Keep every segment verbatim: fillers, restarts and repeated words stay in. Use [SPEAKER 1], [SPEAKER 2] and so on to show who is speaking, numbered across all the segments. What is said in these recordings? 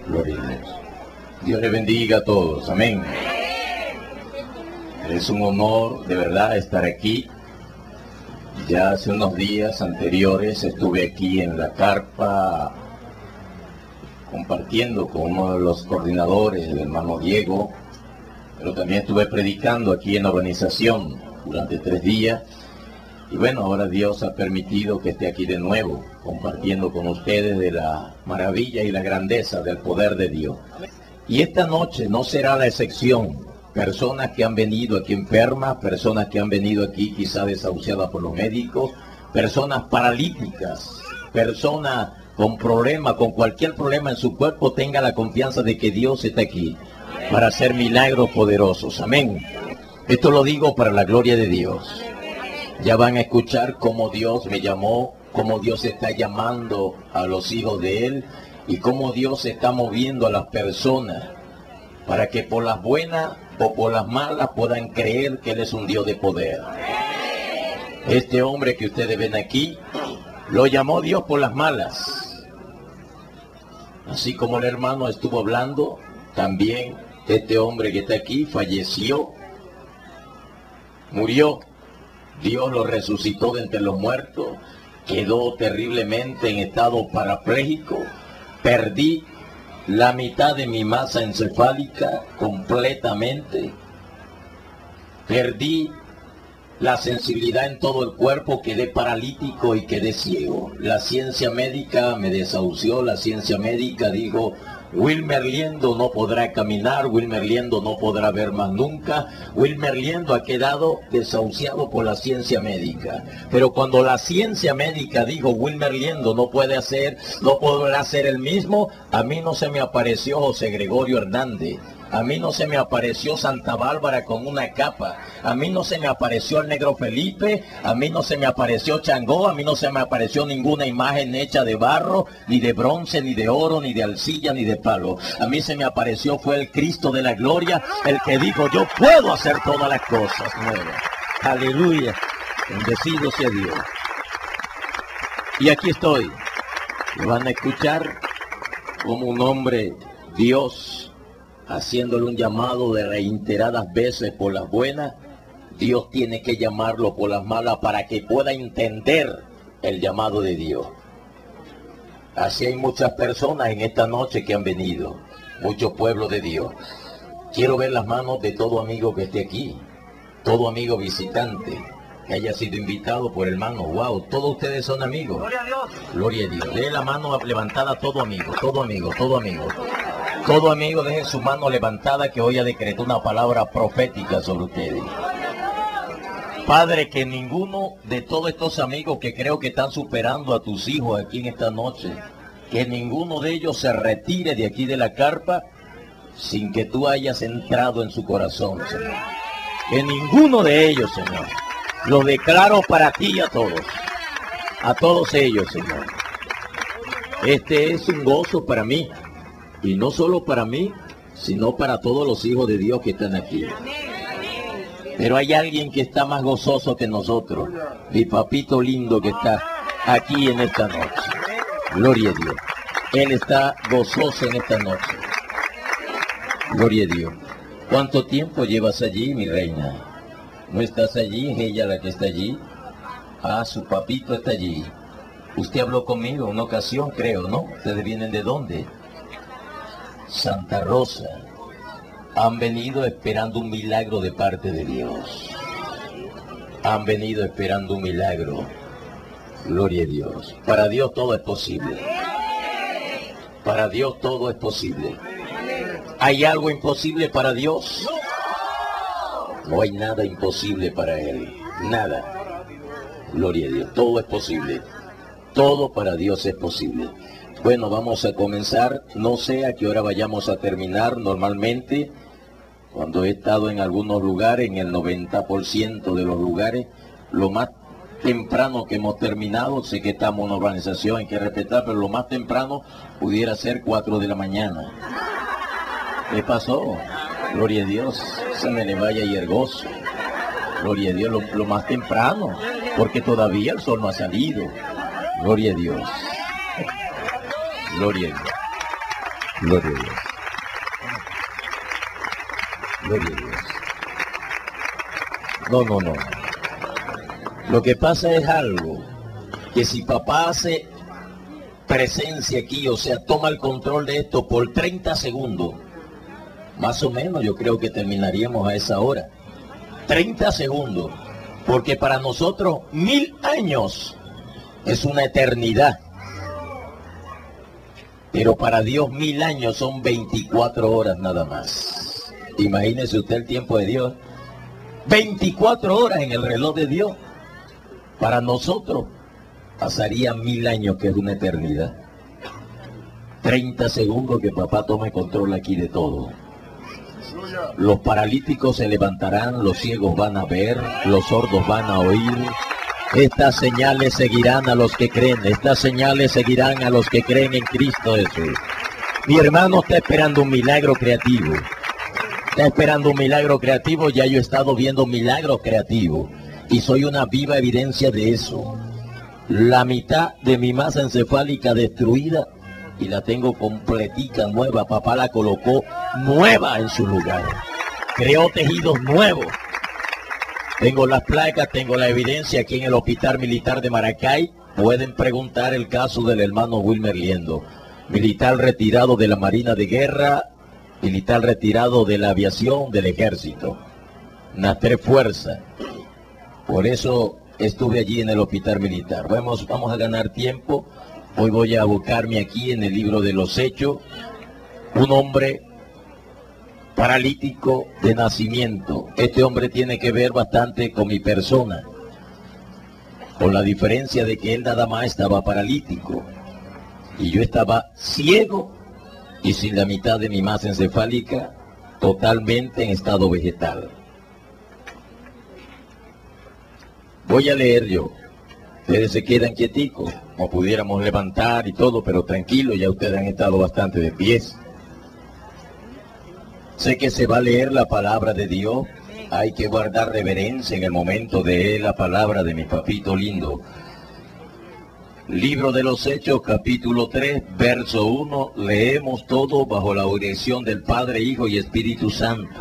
[SPEAKER 1] Gloria a Dios. Dios les bendiga a todos. Amén. Es un honor de verdad estar aquí. Ya hace unos días anteriores estuve aquí en la carpa compartiendo con uno de los coordinadores, el hermano Diego, pero también estuve predicando aquí en la organización durante tres días. Y bueno, ahora Dios ha permitido que esté aquí de nuevo, compartiendo con ustedes de la maravilla y la grandeza del poder de Dios. Y esta noche no será la excepción. Personas que han venido aquí enfermas, personas que han venido aquí quizá desahuciadas por los médicos, personas paralíticas, personas con problemas, con cualquier problema en su cuerpo, tenga la confianza de que Dios está aquí para hacer milagros poderosos. Amén. Esto lo digo para la gloria de Dios. Ya van a escuchar cómo Dios me llamó, cómo Dios está llamando a los hijos de Él y cómo Dios está moviendo a las personas para que por las buenas o por las malas puedan creer que Él es un Dios de poder. Este hombre que ustedes ven aquí, lo llamó Dios por las malas. Así como el hermano estuvo hablando, también este hombre que está aquí falleció, murió. Dios lo resucitó de entre los muertos, quedó terriblemente en estado parapléjico, perdí la mitad de mi masa encefálica completamente, perdí la sensibilidad en todo el cuerpo, quedé paralítico y quedé ciego. La ciencia médica me desahució, la ciencia médica dijo: Wilmer Liendo no podrá caminar, Wilmer Liendo no podrá ver más nunca, Wilmer Liendo ha quedado desahuciado por la ciencia médica. Pero cuando la ciencia médica dijo Wilmer Liendo no puede hacer, no podrá ser el mismo, a mí no se me apareció José Gregorio Hernández. A mí no se me apareció Santa Bárbara con una capa, a mí no se me apareció el Negro Felipe, a mí no se me apareció Changó, a mí no se me apareció ninguna imagen hecha de barro, ni de bronce, ni de oro, ni de arcilla, ni de palo. A mí se me apareció fue el Cristo de la gloria, el que dijo: yo puedo hacer todas las cosas nuevas. Aleluya, bendecido sea Dios. Y aquí estoy. Me van a escuchar como un hombre, Dios, haciéndole un llamado de reiteradas veces por las buenas. Dios tiene que llamarlo por las malas para que pueda entender el llamado de Dios. Así hay muchas personas en esta noche que han venido, muchos pueblos de Dios. Quiero ver las manos de todo amigo que esté aquí, todo amigo visitante, que haya sido invitado por hermano. Wow, todos ustedes son amigos. Gloria a Dios. Gloria a Dios. Deje la mano levantada a todo amigo, todo amigo, todo amigo. Todo amigo, deje su mano levantada, que hoy ha decretado una palabra profética sobre ustedes. Padre, que ninguno de todos estos amigos que creo que están superando a tus hijos aquí en esta noche, que ninguno de ellos se retire de aquí de la carpa sin que tú hayas entrado en su corazón, Señor. Que ninguno de ellos, Señor. Lo declaro para ti a todos. A todos ellos, Señor. Este es un gozo para mí. Y no solo para mí, sino para todos los hijos de Dios que están aquí. Pero hay alguien que está más gozoso que nosotros. Mi papito lindo que está aquí en esta noche. Gloria a Dios. Él está gozoso en esta noche. Gloria a Dios. ¿Cuánto tiempo llevas allí, mi reina? ¿No estás allí? ¿Es ella la que está allí? Ah, su papito está allí. Usted habló conmigo en una ocasión, creo, ¿no? ¿Ustedes vienen de dónde? Santa Rosa. Han venido esperando un milagro de parte de Dios. Han venido esperando un milagro. Gloria a Dios. Para Dios todo es posible. Para Dios todo es posible. ¿Hay algo imposible para Dios? No hay nada imposible para Él. Nada. Gloria a Dios. Todo es posible. Todo para Dios es posible. Bueno, vamos a comenzar. No sé a qué hora vayamos a terminar. Normalmente, cuando he estado en algunos lugares, en el noventa por ciento de los lugares, lo más temprano que hemos terminado, sé que estamos en una organización, hay que respetar, pero lo más temprano pudiera ser cuatro de la mañana. ¿Qué pasó? Gloria a Dios. Se me le vaya y el gozo. Gloria a Dios, lo, lo más temprano, porque todavía el sol no ha salido. Gloria a Dios. Gloria a Dios. Gloria a Dios. Gloria a Dios. No, no, no. Lo que pasa es algo, que si papá hace presencia aquí, o sea, toma el control de esto por treinta segundos, más o menos yo creo que terminaríamos a esa hora. treinta segundos, porque para nosotros mil años es una eternidad. Pero para Dios mil años son veinticuatro horas nada más. Imagínese usted el tiempo de Dios. veinticuatro horas en el reloj de Dios. Para nosotros pasaría mil años, que es una eternidad. treinta segundos que papá tome control aquí de todo. Los paralíticos se levantarán, los ciegos van a ver, los sordos van a oír. Estas señales seguirán a los que creen, estas señales seguirán a los que creen en Cristo Jesús. Mi hermano está esperando un milagro creativo. Está esperando un milagro creativo, ya yo he estado viendo milagros creativos. Y soy una viva evidencia de eso. La mitad de mi masa encefálica destruida y la tengo completica, nueva. Papá la colocó nueva en su lugar. Creó tejidos nuevos. Tengo las placas, tengo la evidencia aquí en el Hospital Militar de Maracay. Pueden preguntar el caso del hermano Wilmer Liendo. Militar retirado de la Marina de Guerra, militar retirado de la aviación, del ejército. Las tres fuerzas. Por eso estuve allí en el Hospital Militar. Vamos, vamos a ganar tiempo. Hoy voy a buscarme aquí en el libro de los Hechos un hombre paralítico de nacimiento. Este hombre tiene que ver bastante con mi persona, con la diferencia de que él nada más estaba paralítico y yo estaba ciego y sin la mitad de mi masa encefálica, totalmente en estado vegetal. Voy a leer yo. Ustedes se quedan quieticos, como pudiéramos levantar y todo, pero tranquilo, ya ustedes han estado bastante de pies. Sé que se va a leer la palabra de Dios, hay que guardar reverencia en el momento de la palabra de mi papito lindo. Libro de los Hechos, capítulo tres, verso uno, leemos todo bajo la dirección del Padre, Hijo y Espíritu Santo.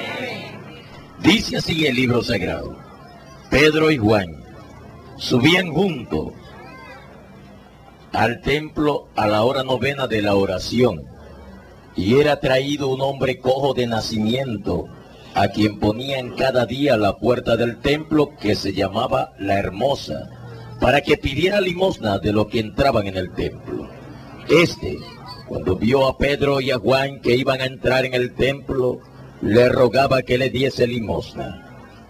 [SPEAKER 1] Dice así el libro sagrado: Pedro y Juan subían juntos al templo a la hora novena de la oración, y era traído un hombre cojo de nacimiento, a quien ponían cada día a la puerta del templo, que se llamaba La Hermosa, para que pidiera limosna de los que entraban en el templo. Este, cuando vio a Pedro y a Juan que iban a entrar en el templo, le rogaba que le diese limosna.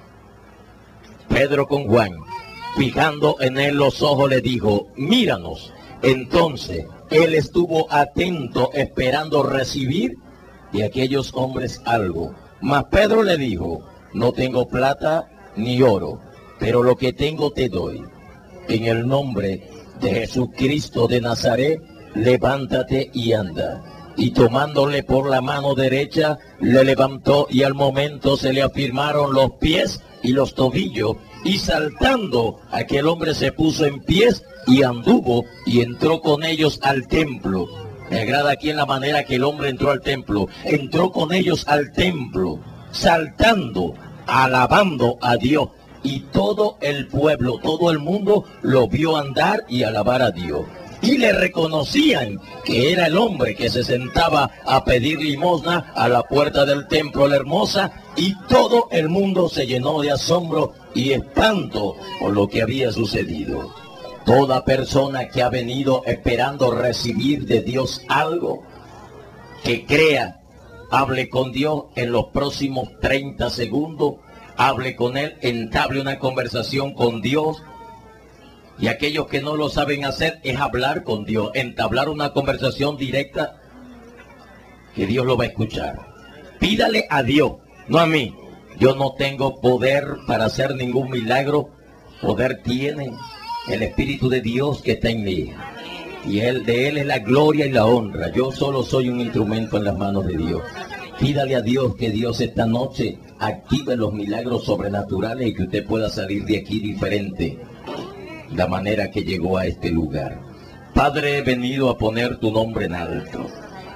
[SPEAKER 1] Pedro con Juan, fijando en él los ojos, le dijo: míranos. Entonces él estuvo atento, esperando recibir de aquellos hombres algo. Mas Pedro le dijo: no tengo plata ni oro, pero lo que tengo te doy. En el nombre de Jesucristo de Nazaret, levántate y anda. Y tomándole por la mano derecha, le levantó, y al momento se le afirmaron los pies y los tobillos, y saltando aquel hombre se puso en pies y anduvo y entró con ellos al templo. Me agrada aquí en la manera que el hombre entró al templo. Entró con ellos al templo, saltando, alabando a Dios. Y todo el pueblo, todo el mundo lo vio andar y alabar a Dios. Y le reconocían que era el hombre que se sentaba a pedir limosna a la puerta del templo La Hermosa, y todo el mundo se llenó de asombro y espanto por lo que había sucedido. Toda persona que ha venido esperando recibir de Dios algo, que crea, hable con Dios en los próximos treinta segundos, hable con Él, entable una conversación con Dios. Y aquellos que no lo saben hacer es hablar con Dios, entablar una conversación directa, que Dios lo va a escuchar. Pídale a Dios, no a mí. Yo no tengo poder para hacer ningún milagro. Poder tiene el Espíritu de Dios que está en mí. Y él, de Él es la gloria y la honra. Yo solo soy un instrumento en las manos de Dios. Pídale a Dios que Dios esta noche active los milagros sobrenaturales y que usted pueda salir de aquí diferente. La manera que llegó a este lugar. Padre, he venido a poner tu nombre en alto.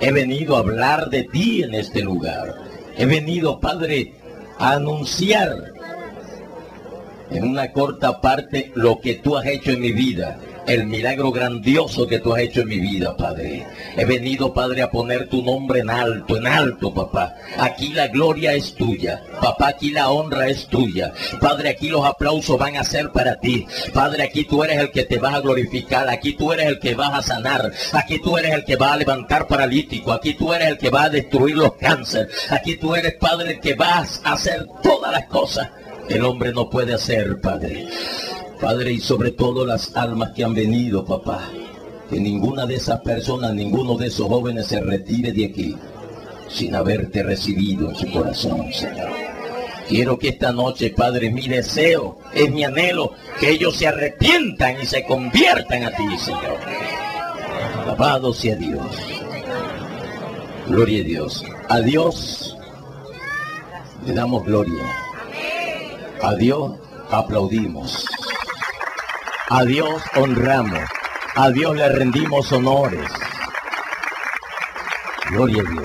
[SPEAKER 1] He venido a hablar de ti en este lugar. He venido, Padre, a anunciar en una corta parte lo que tú has hecho en mi vida. El milagro grandioso que tú has hecho en mi vida, Padre. He venido, Padre, a poner tu nombre en alto, en alto, papá. Aquí la gloria es tuya. Papá, aquí la honra es tuya. Padre, aquí los aplausos van a ser para ti. Padre, aquí tú eres el que te vas a glorificar. Aquí tú eres el que vas a sanar. Aquí tú eres el que va a levantar paralítico. Aquí tú eres el que va a destruir los cánceres. Aquí tú eres, Padre, el que vas a hacer todas las cosas que el hombre no puede hacer, Padre. Padre, y sobre todo las almas que han venido, papá, que ninguna de esas personas, ninguno de esos jóvenes se retire de aquí sin haberte recibido en su corazón, Señor. Quiero que esta noche, Padre, mi deseo, es mi anhelo, que ellos se arrepientan y se conviertan a ti, Señor. Alabado sea Dios. Gloria a Dios. A Dios le damos gloria. A Dios aplaudimos. A Dios honramos, a Dios le rendimos honores. Gloria a Dios.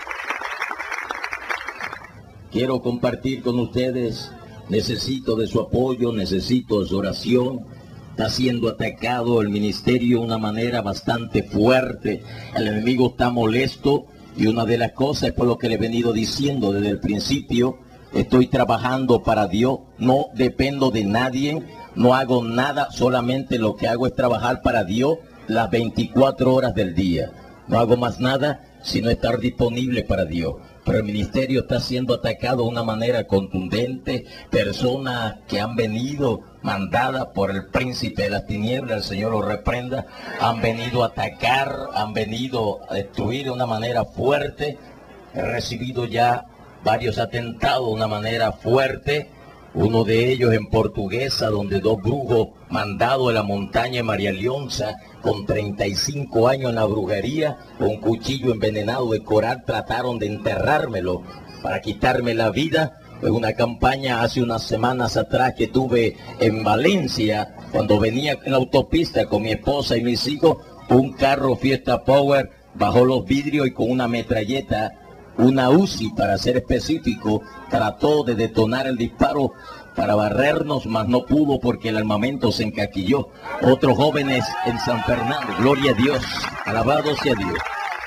[SPEAKER 1] Quiero compartir con ustedes, necesito de su apoyo, necesito de su oración. Está siendo atacado el ministerio de una manera bastante fuerte. El enemigo está molesto y una de las cosas es por lo que le he venido diciendo desde el principio. Estoy trabajando para Dios, no dependo de nadie. No hago nada, solamente lo que hago es trabajar para Dios las veinticuatro horas del día. No hago más nada sino estar disponible para Dios. Pero el ministerio está siendo atacado de una manera contundente. Personas que han venido mandadas por el príncipe de las tinieblas, el Señor los reprenda, han venido a atacar, han venido a destruir de una manera fuerte. He recibido ya varios atentados de una manera fuerte. Uno de ellos en Portuguesa, donde dos brujos mandados de la montaña de María Leonza, con treinta y cinco años en la brujería, con un cuchillo envenenado de coral, trataron de enterrármelo para quitarme la vida. En una campaña hace unas semanas atrás que tuve en Valencia, cuando venía en la autopista con mi esposa y mis hijos, un carro Fiesta Power bajó los vidrios y con una metralleta, una Uzi para ser específico, trató de detonar el disparo para barrernos, mas no pudo porque el armamento se encaquilló. Otros jóvenes en San Fernando, gloria a Dios, alabado sea Dios.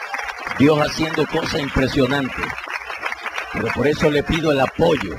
[SPEAKER 1] Dios haciendo cosas impresionantes. Pero por eso le pido el apoyo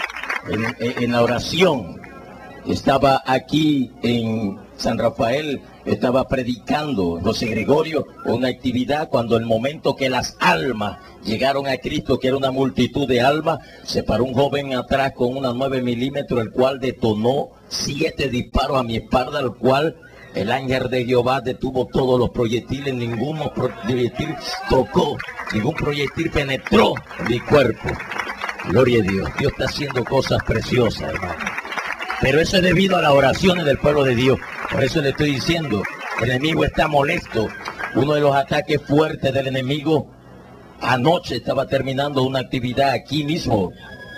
[SPEAKER 1] en, en, en la oración. Estaba aquí en San Rafael, estaba predicando José Gregorio, una actividad cuando el momento que las almas llegaron a Cristo, que era una multitud de almas, se paró un joven atrás con una nueve milímetros, el cual detonó siete disparos a mi espalda, al cual el ángel de Jehová detuvo todos los proyectiles, ningún proyectil tocó, ningún proyectil penetró mi cuerpo. Gloria a Dios, Dios está haciendo cosas preciosas, hermano. Pero eso es debido a las oraciones del pueblo de Dios. Por eso le estoy diciendo, el enemigo está molesto. Uno de los ataques fuertes del enemigo, anoche estaba terminando una actividad aquí mismo,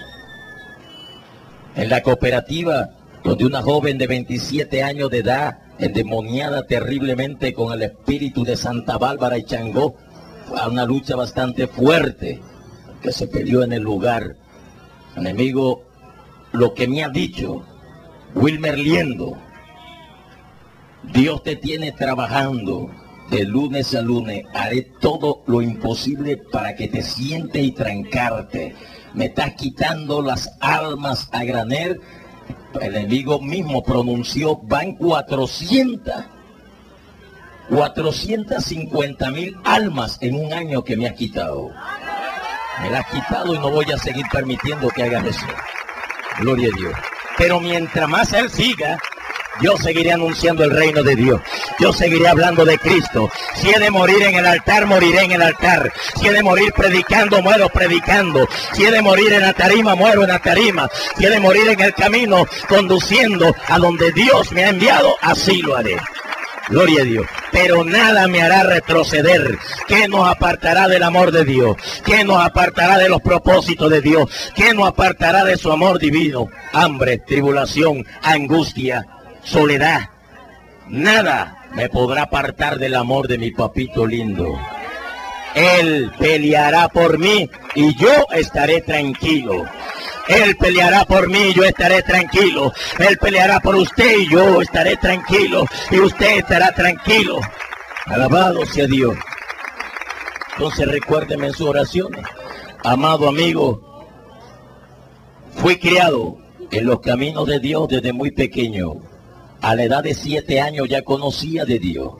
[SPEAKER 1] en la cooperativa, donde una joven de veintisiete años de edad, endemoniada terriblemente con el espíritu de Santa Bárbara y Changó, fue a una lucha bastante fuerte que se peleó en el lugar. El enemigo, lo que me ha dicho Wilmer Liendo, Dios te tiene trabajando de lunes a lunes. Haré todo lo imposible para que te sientes y trancarte. Me estás quitando las almas a granel. El enemigo mismo pronunció, van cuatrocientas, cuatrocientas cincuenta mil almas en un año que me has quitado. Me las has quitado y no voy a seguir permitiendo que hagas eso. Gloria a Dios. Pero mientras más él siga, yo seguiré anunciando el reino de Dios. Yo seguiré hablando de Cristo. Si he de morir en el altar, moriré en el altar. Si he de morir predicando, muero predicando. Si he de morir en la tarima, muero en la tarima. Si he de morir en el camino, conduciendo a donde Dios me ha enviado, así lo haré. Gloria a Dios. Pero nada me hará retroceder. ¿Qué nos apartará del amor de Dios? ¿Qué nos apartará de los propósitos de Dios? ¿Qué nos apartará de su amor divino? Hambre, tribulación, angustia, soledad. Nada me podrá apartar del amor de mi papito lindo. Él peleará por mí y yo estaré tranquilo. Él peleará por mí y yo estaré tranquilo. Él peleará por usted y yo estaré tranquilo. Y usted estará tranquilo. Alabado sea Dios. Entonces recuérdeme en sus oraciones. Amado amigo, fui criado en los caminos de Dios desde muy pequeño. A la edad de siete años ya conocía de Dios.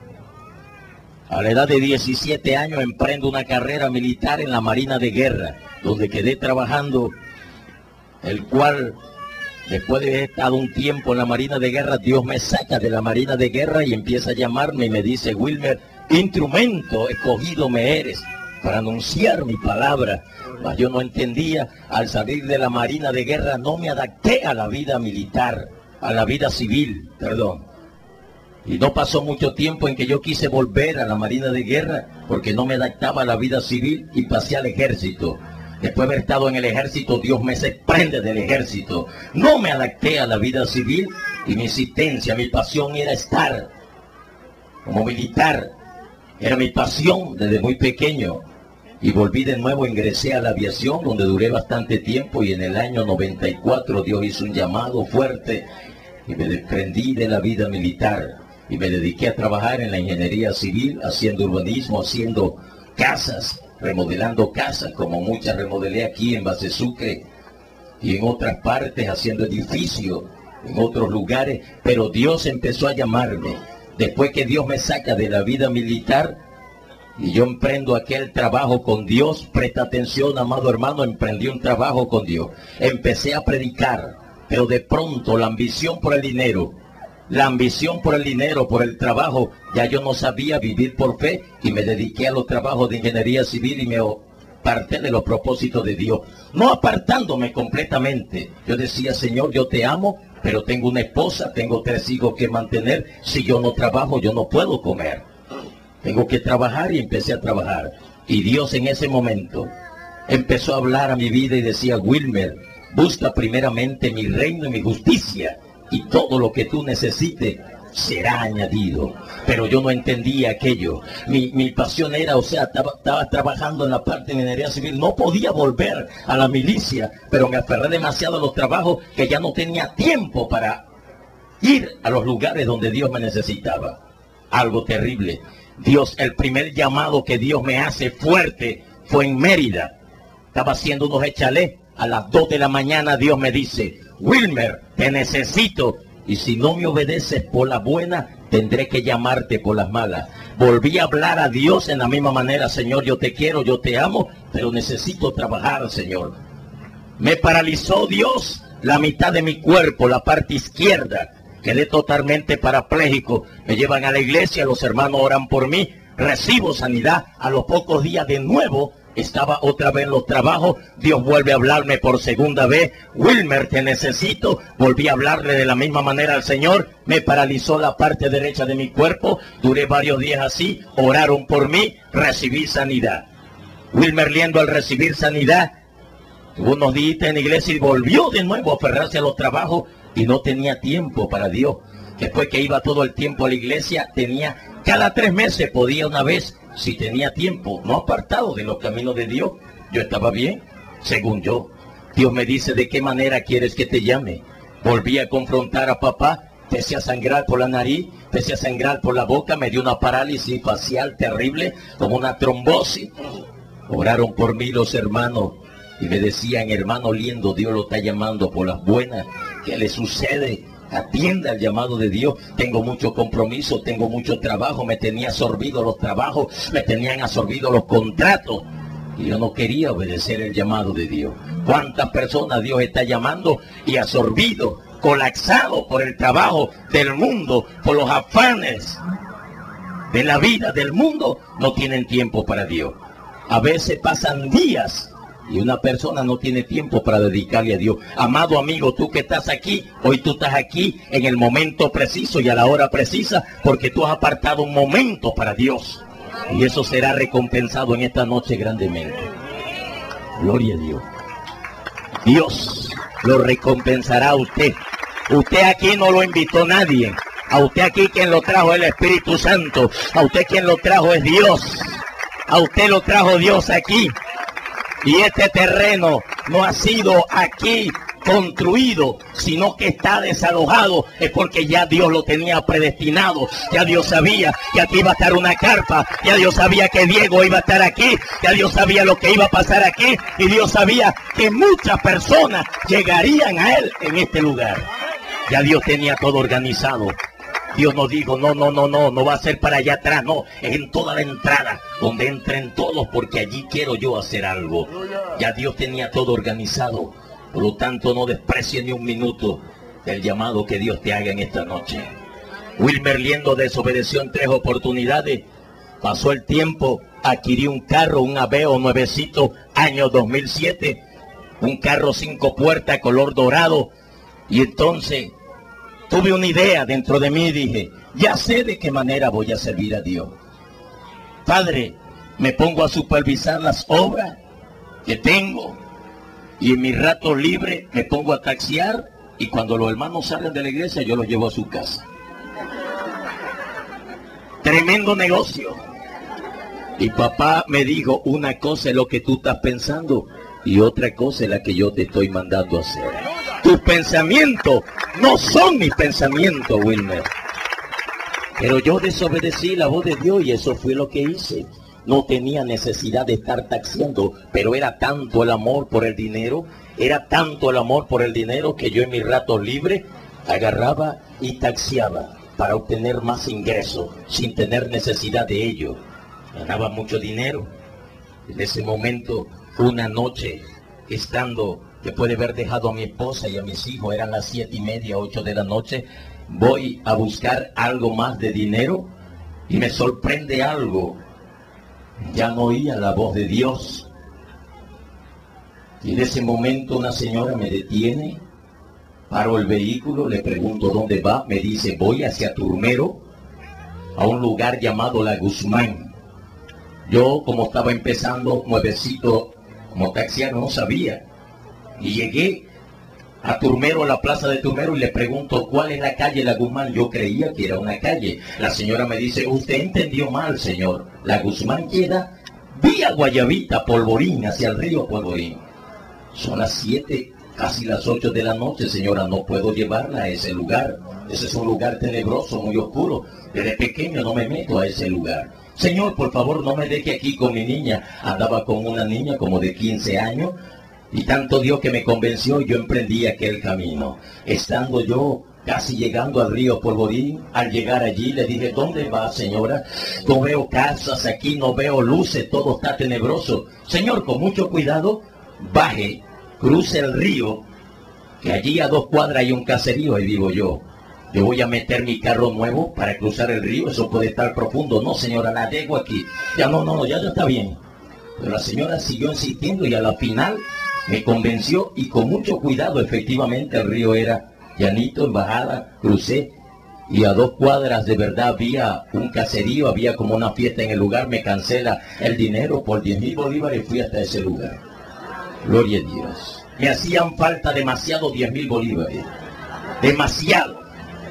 [SPEAKER 1] A la edad de diecisiete años emprendo una carrera militar en la Marina de Guerra, donde quedé trabajando, el cual, después de haber estado un tiempo en la Marina de Guerra, Dios me saca de la Marina de Guerra y empieza a llamarme y me dice: Wilmer, instrumento escogido me eres para anunciar mi palabra. Mas yo no entendía. Al salir de la Marina de Guerra no me adapté a la vida militar, a la vida civil, perdón. Y no pasó mucho tiempo en que yo quise volver a la Marina de Guerra porque no me adaptaba a la vida civil y pasé al ejército. Después de haber estado en el ejército, Dios me desprende del ejército. No me adapté a la vida civil y mi insistencia, mi pasión era estar como militar. Era mi pasión desde muy pequeño. Y volví de nuevo, ingresé a la aviación, donde duré bastante tiempo, y en el año noventa y cuatro Dios hizo un llamado fuerte y me desprendí de la vida militar y me dediqué a trabajar en la ingeniería civil, haciendo urbanismo, haciendo casas, remodelando casas, como muchas remodelé aquí en Base Sucre y en otras partes, haciendo edificios en otros lugares. Pero Dios empezó a llamarme. Después que Dios me saca de la vida militar y yo emprendo aquel trabajo con Dios, presta atención, amado hermano, emprendí un trabajo con Dios. Empecé a predicar, pero de pronto la ambición por el dinero, la ambición por el dinero, por el trabajo, ya yo no sabía vivir por fe y me dediqué a los trabajos de ingeniería civil y me aparté de los propósitos de Dios. No apartándome completamente. Yo decía: Señor, yo te amo, pero tengo una esposa, tengo tres hijos que mantener. Si yo no trabajo, yo no puedo comer. Tengo que trabajar, y empecé a trabajar. Y Dios en ese momento empezó a hablar a mi vida y decía: Wilmer, busca primeramente mi reino y mi justicia, y todo lo que tú necesites será añadido. Pero yo no entendía aquello. Mi, mi pasión era, o sea, estaba, estaba trabajando en la parte de minería civil. No podía volver a la milicia, pero me aferré demasiado a los trabajos que ya no tenía tiempo para ir a los lugares donde Dios me necesitaba. Algo terrible. Dios, el primer llamado que Dios me hace fuerte fue en Mérida. Estaba haciendo unos échales. A las dos de la mañana Dios me dice: Wilmer, te necesito, y si no me obedeces por la buena, tendré que llamarte por las malas. Volví a hablar a Dios en la misma manera: Señor, yo te quiero, yo te amo, pero necesito trabajar, Señor. Me paralizó Dios la mitad de mi cuerpo, la parte izquierda. Quedé totalmente parapléjico. Me llevan a la iglesia, los hermanos oran por mí, recibo sanidad. A los pocos días de nuevo estaba otra vez en los trabajos. Dios vuelve a hablarme por segunda vez: Wilmer, te necesito. Volví a hablarle de la misma manera al Señor. Me paralizó la parte derecha de mi cuerpo. Duré varios días así. Oraron por mí. Recibí sanidad. Wilmer Liendo, al recibir sanidad, tuvo unos días en la iglesia y volvió de nuevo a aferrarse a los trabajos y no tenía tiempo para Dios. Después que iba todo el tiempo a la iglesia, tenía cada tres meses, podía una vez, si tenía tiempo, no apartado de los caminos de Dios. Yo estaba bien, según yo. Dios me dice: ¿de qué manera quieres que te llame? Volví a confrontar a papá. Empecé a sangrar por la nariz, empecé a sangrar por la boca, me dio una parálisis facial terrible, como una trombosis. Oraron por mí los hermanos y me decían: hermano Liendo, Dios lo está llamando por las buenas. ¿Qué le sucede? Atienda el llamado de Dios. Tengo mucho compromiso, tengo mucho trabajo. Me tenía absorbido los trabajos, me tenían absorbido los contratos, y yo no quería obedecer el llamado de Dios. ¿Cuántas personas Dios está llamando y absorbido, colapsado por el trabajo del mundo, por los afanes de la vida del mundo? No tienen tiempo para Dios. A veces pasan días y una persona no tiene tiempo para dedicarle a Dios. Amado amigo, tú que estás aquí, hoy tú estás aquí en el momento preciso y a la hora precisa, porque tú has apartado un momento para Dios. Y eso será recompensado en esta noche grandemente. Gloria a Dios. Dios lo recompensará a usted. Usted aquí no lo invitó nadie. A usted aquí quien lo trajo es el Espíritu Santo. A usted quien lo trajo es Dios. A usted lo trajo Dios aquí. Y este terreno no ha sido aquí construido, sino que está desalojado. Es porque ya Dios lo tenía predestinado. Ya Dios sabía que aquí iba a estar una carpa. Ya Dios sabía que Diego iba a estar aquí. Ya Dios sabía lo que iba a pasar aquí. Y Dios sabía que muchas personas llegarían a él en este lugar. Ya Dios tenía todo organizado. Dios nos dijo, no, no, no, no, no va a ser para allá atrás, no, es en toda la entrada, donde entren todos, porque allí quiero yo hacer algo. Ya Dios tenía todo organizado, por lo tanto no desprecie ni un minuto del llamado que Dios te haga en esta noche. Wilmer Liendo desobedeció en tres oportunidades, pasó el tiempo, adquirió un carro, un Aveo nuevecito, año dos mil siete, un carro cinco puertas, color dorado, y entonces tuve una idea dentro de mí y dije, ya sé de qué manera voy a servir a Dios. Padre, me pongo a supervisar las obras que tengo y en mis ratos libres me pongo a taxiar y cuando los hermanos salen de la iglesia yo los llevo a su casa. Tremendo negocio. Y papá me dijo, una cosa es lo que tú estás pensando y otra cosa es la que yo te estoy mandando a hacer. Tus pensamientos no son mis pensamientos, Wilmer. Pero yo desobedecí la voz de Dios y eso fue lo que hice. No tenía necesidad de estar taxiando, pero era tanto el amor por el dinero, era tanto el amor por el dinero que yo en mis ratos libres agarraba y taxiaba para obtener más ingresos sin tener necesidad de ello. Ganaba mucho dinero. En ese momento, una noche, estando, después de haber dejado a mi esposa y a mis hijos, eran las siete y media, ocho de la noche, voy a buscar algo más de dinero y me sorprende algo. Ya no oía la voz de Dios. Y en ese momento una señora me detiene, paro el vehículo, le pregunto dónde va, me dice, voy hacia Turmero, a un lugar llamado La Guzmán. Yo, como estaba empezando nuevecito como taxiano, no sabía. Y llegué a Turmero, a la plaza de Turmero, y le pregunto, ¿cuál es la calle La Guzmán? Yo creía que era una calle. La señora me dice, usted entendió mal, señor. La Guzmán queda vía Guayabita, Polvorín, hacia el río Polvorín. Son las siete, casi las ocho de la noche, señora, no puedo llevarla a ese lugar. Ese es un lugar tenebroso, muy oscuro. Desde pequeño no me meto a ese lugar. Señor, por favor, no me deje aquí con mi niña. Andaba con una niña como de quince años. Y tanto Dios que me convenció, yo emprendí aquel camino. Estando yo casi llegando al río Polvorín, al llegar allí le dije, ¿dónde va, señora? No veo casas aquí, no veo luces, todo está tenebroso. Señor, con mucho cuidado, baje, cruce el río, que allí a dos cuadras hay un caserío, ahí vivo yo. Yo voy a meter mi carro nuevo para cruzar el río, eso puede estar profundo. No, señora, la dejo aquí. Ya no, no, no, ya, ya está bien. Pero la señora siguió insistiendo y a la final me convenció y con mucho cuidado, efectivamente el río era llanito, en bajada, crucé y a dos cuadras de verdad había un caserío, había como una fiesta en el lugar, me cancela el dinero por diez mil bolívares y fui hasta ese lugar. Gloria a Dios. Me hacían falta demasiado diez mil bolívares, demasiado.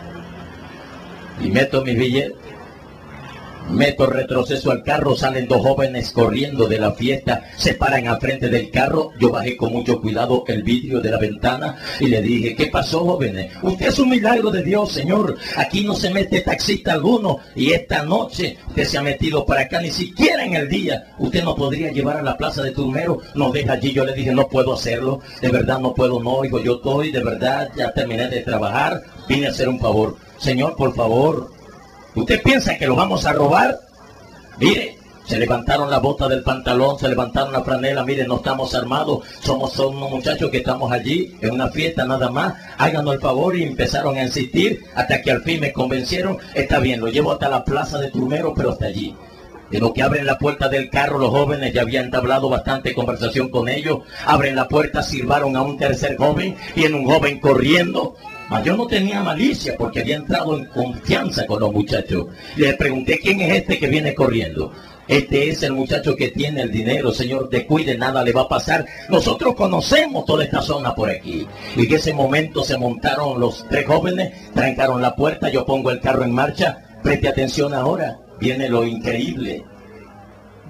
[SPEAKER 1] Y meto mis billetes, meto retroceso al carro, salen dos jóvenes corriendo de la fiesta, se paran al frente del carro, yo bajé con mucho cuidado el vidrio de la ventana y le dije, ¿qué pasó, jóvenes? Usted es un milagro de Dios, señor, aquí no se mete taxista alguno y esta noche usted se ha metido para acá, ni siquiera en el día, usted no podría llevar a la plaza de Turmero, nos deja allí. Yo le dije, no puedo hacerlo, de verdad no puedo, no, hijo, yo estoy, de verdad, ya terminé de trabajar, vine a hacer un favor. Señor, por favor, ¿usted piensa que lo vamos a robar? Mire, se levantaron la bota del pantalón, se levantaron la franela, mire, no estamos armados, somos, somos unos muchachos que estamos allí en una fiesta nada más, háganos el favor, y empezaron a insistir hasta que al fin me convencieron. Está bien, lo llevo hasta la plaza de Turmero, pero hasta allí. De lo que abren la puerta del carro, los jóvenes ya habían entablado bastante conversación con ellos, abren la puerta, silbaron a un tercer joven, viene un joven corriendo. Mas yo no tenía malicia porque había entrado en confianza con los muchachos. Le pregunté, ¿quién es este que viene corriendo? Este es el muchacho que tiene el dinero, señor, descuide, nada le va a pasar. Nosotros conocemos toda esta zona por aquí. Y en ese momento se montaron los tres jóvenes, trancaron la puerta, yo pongo el carro en marcha. Preste atención ahora, viene lo increíble.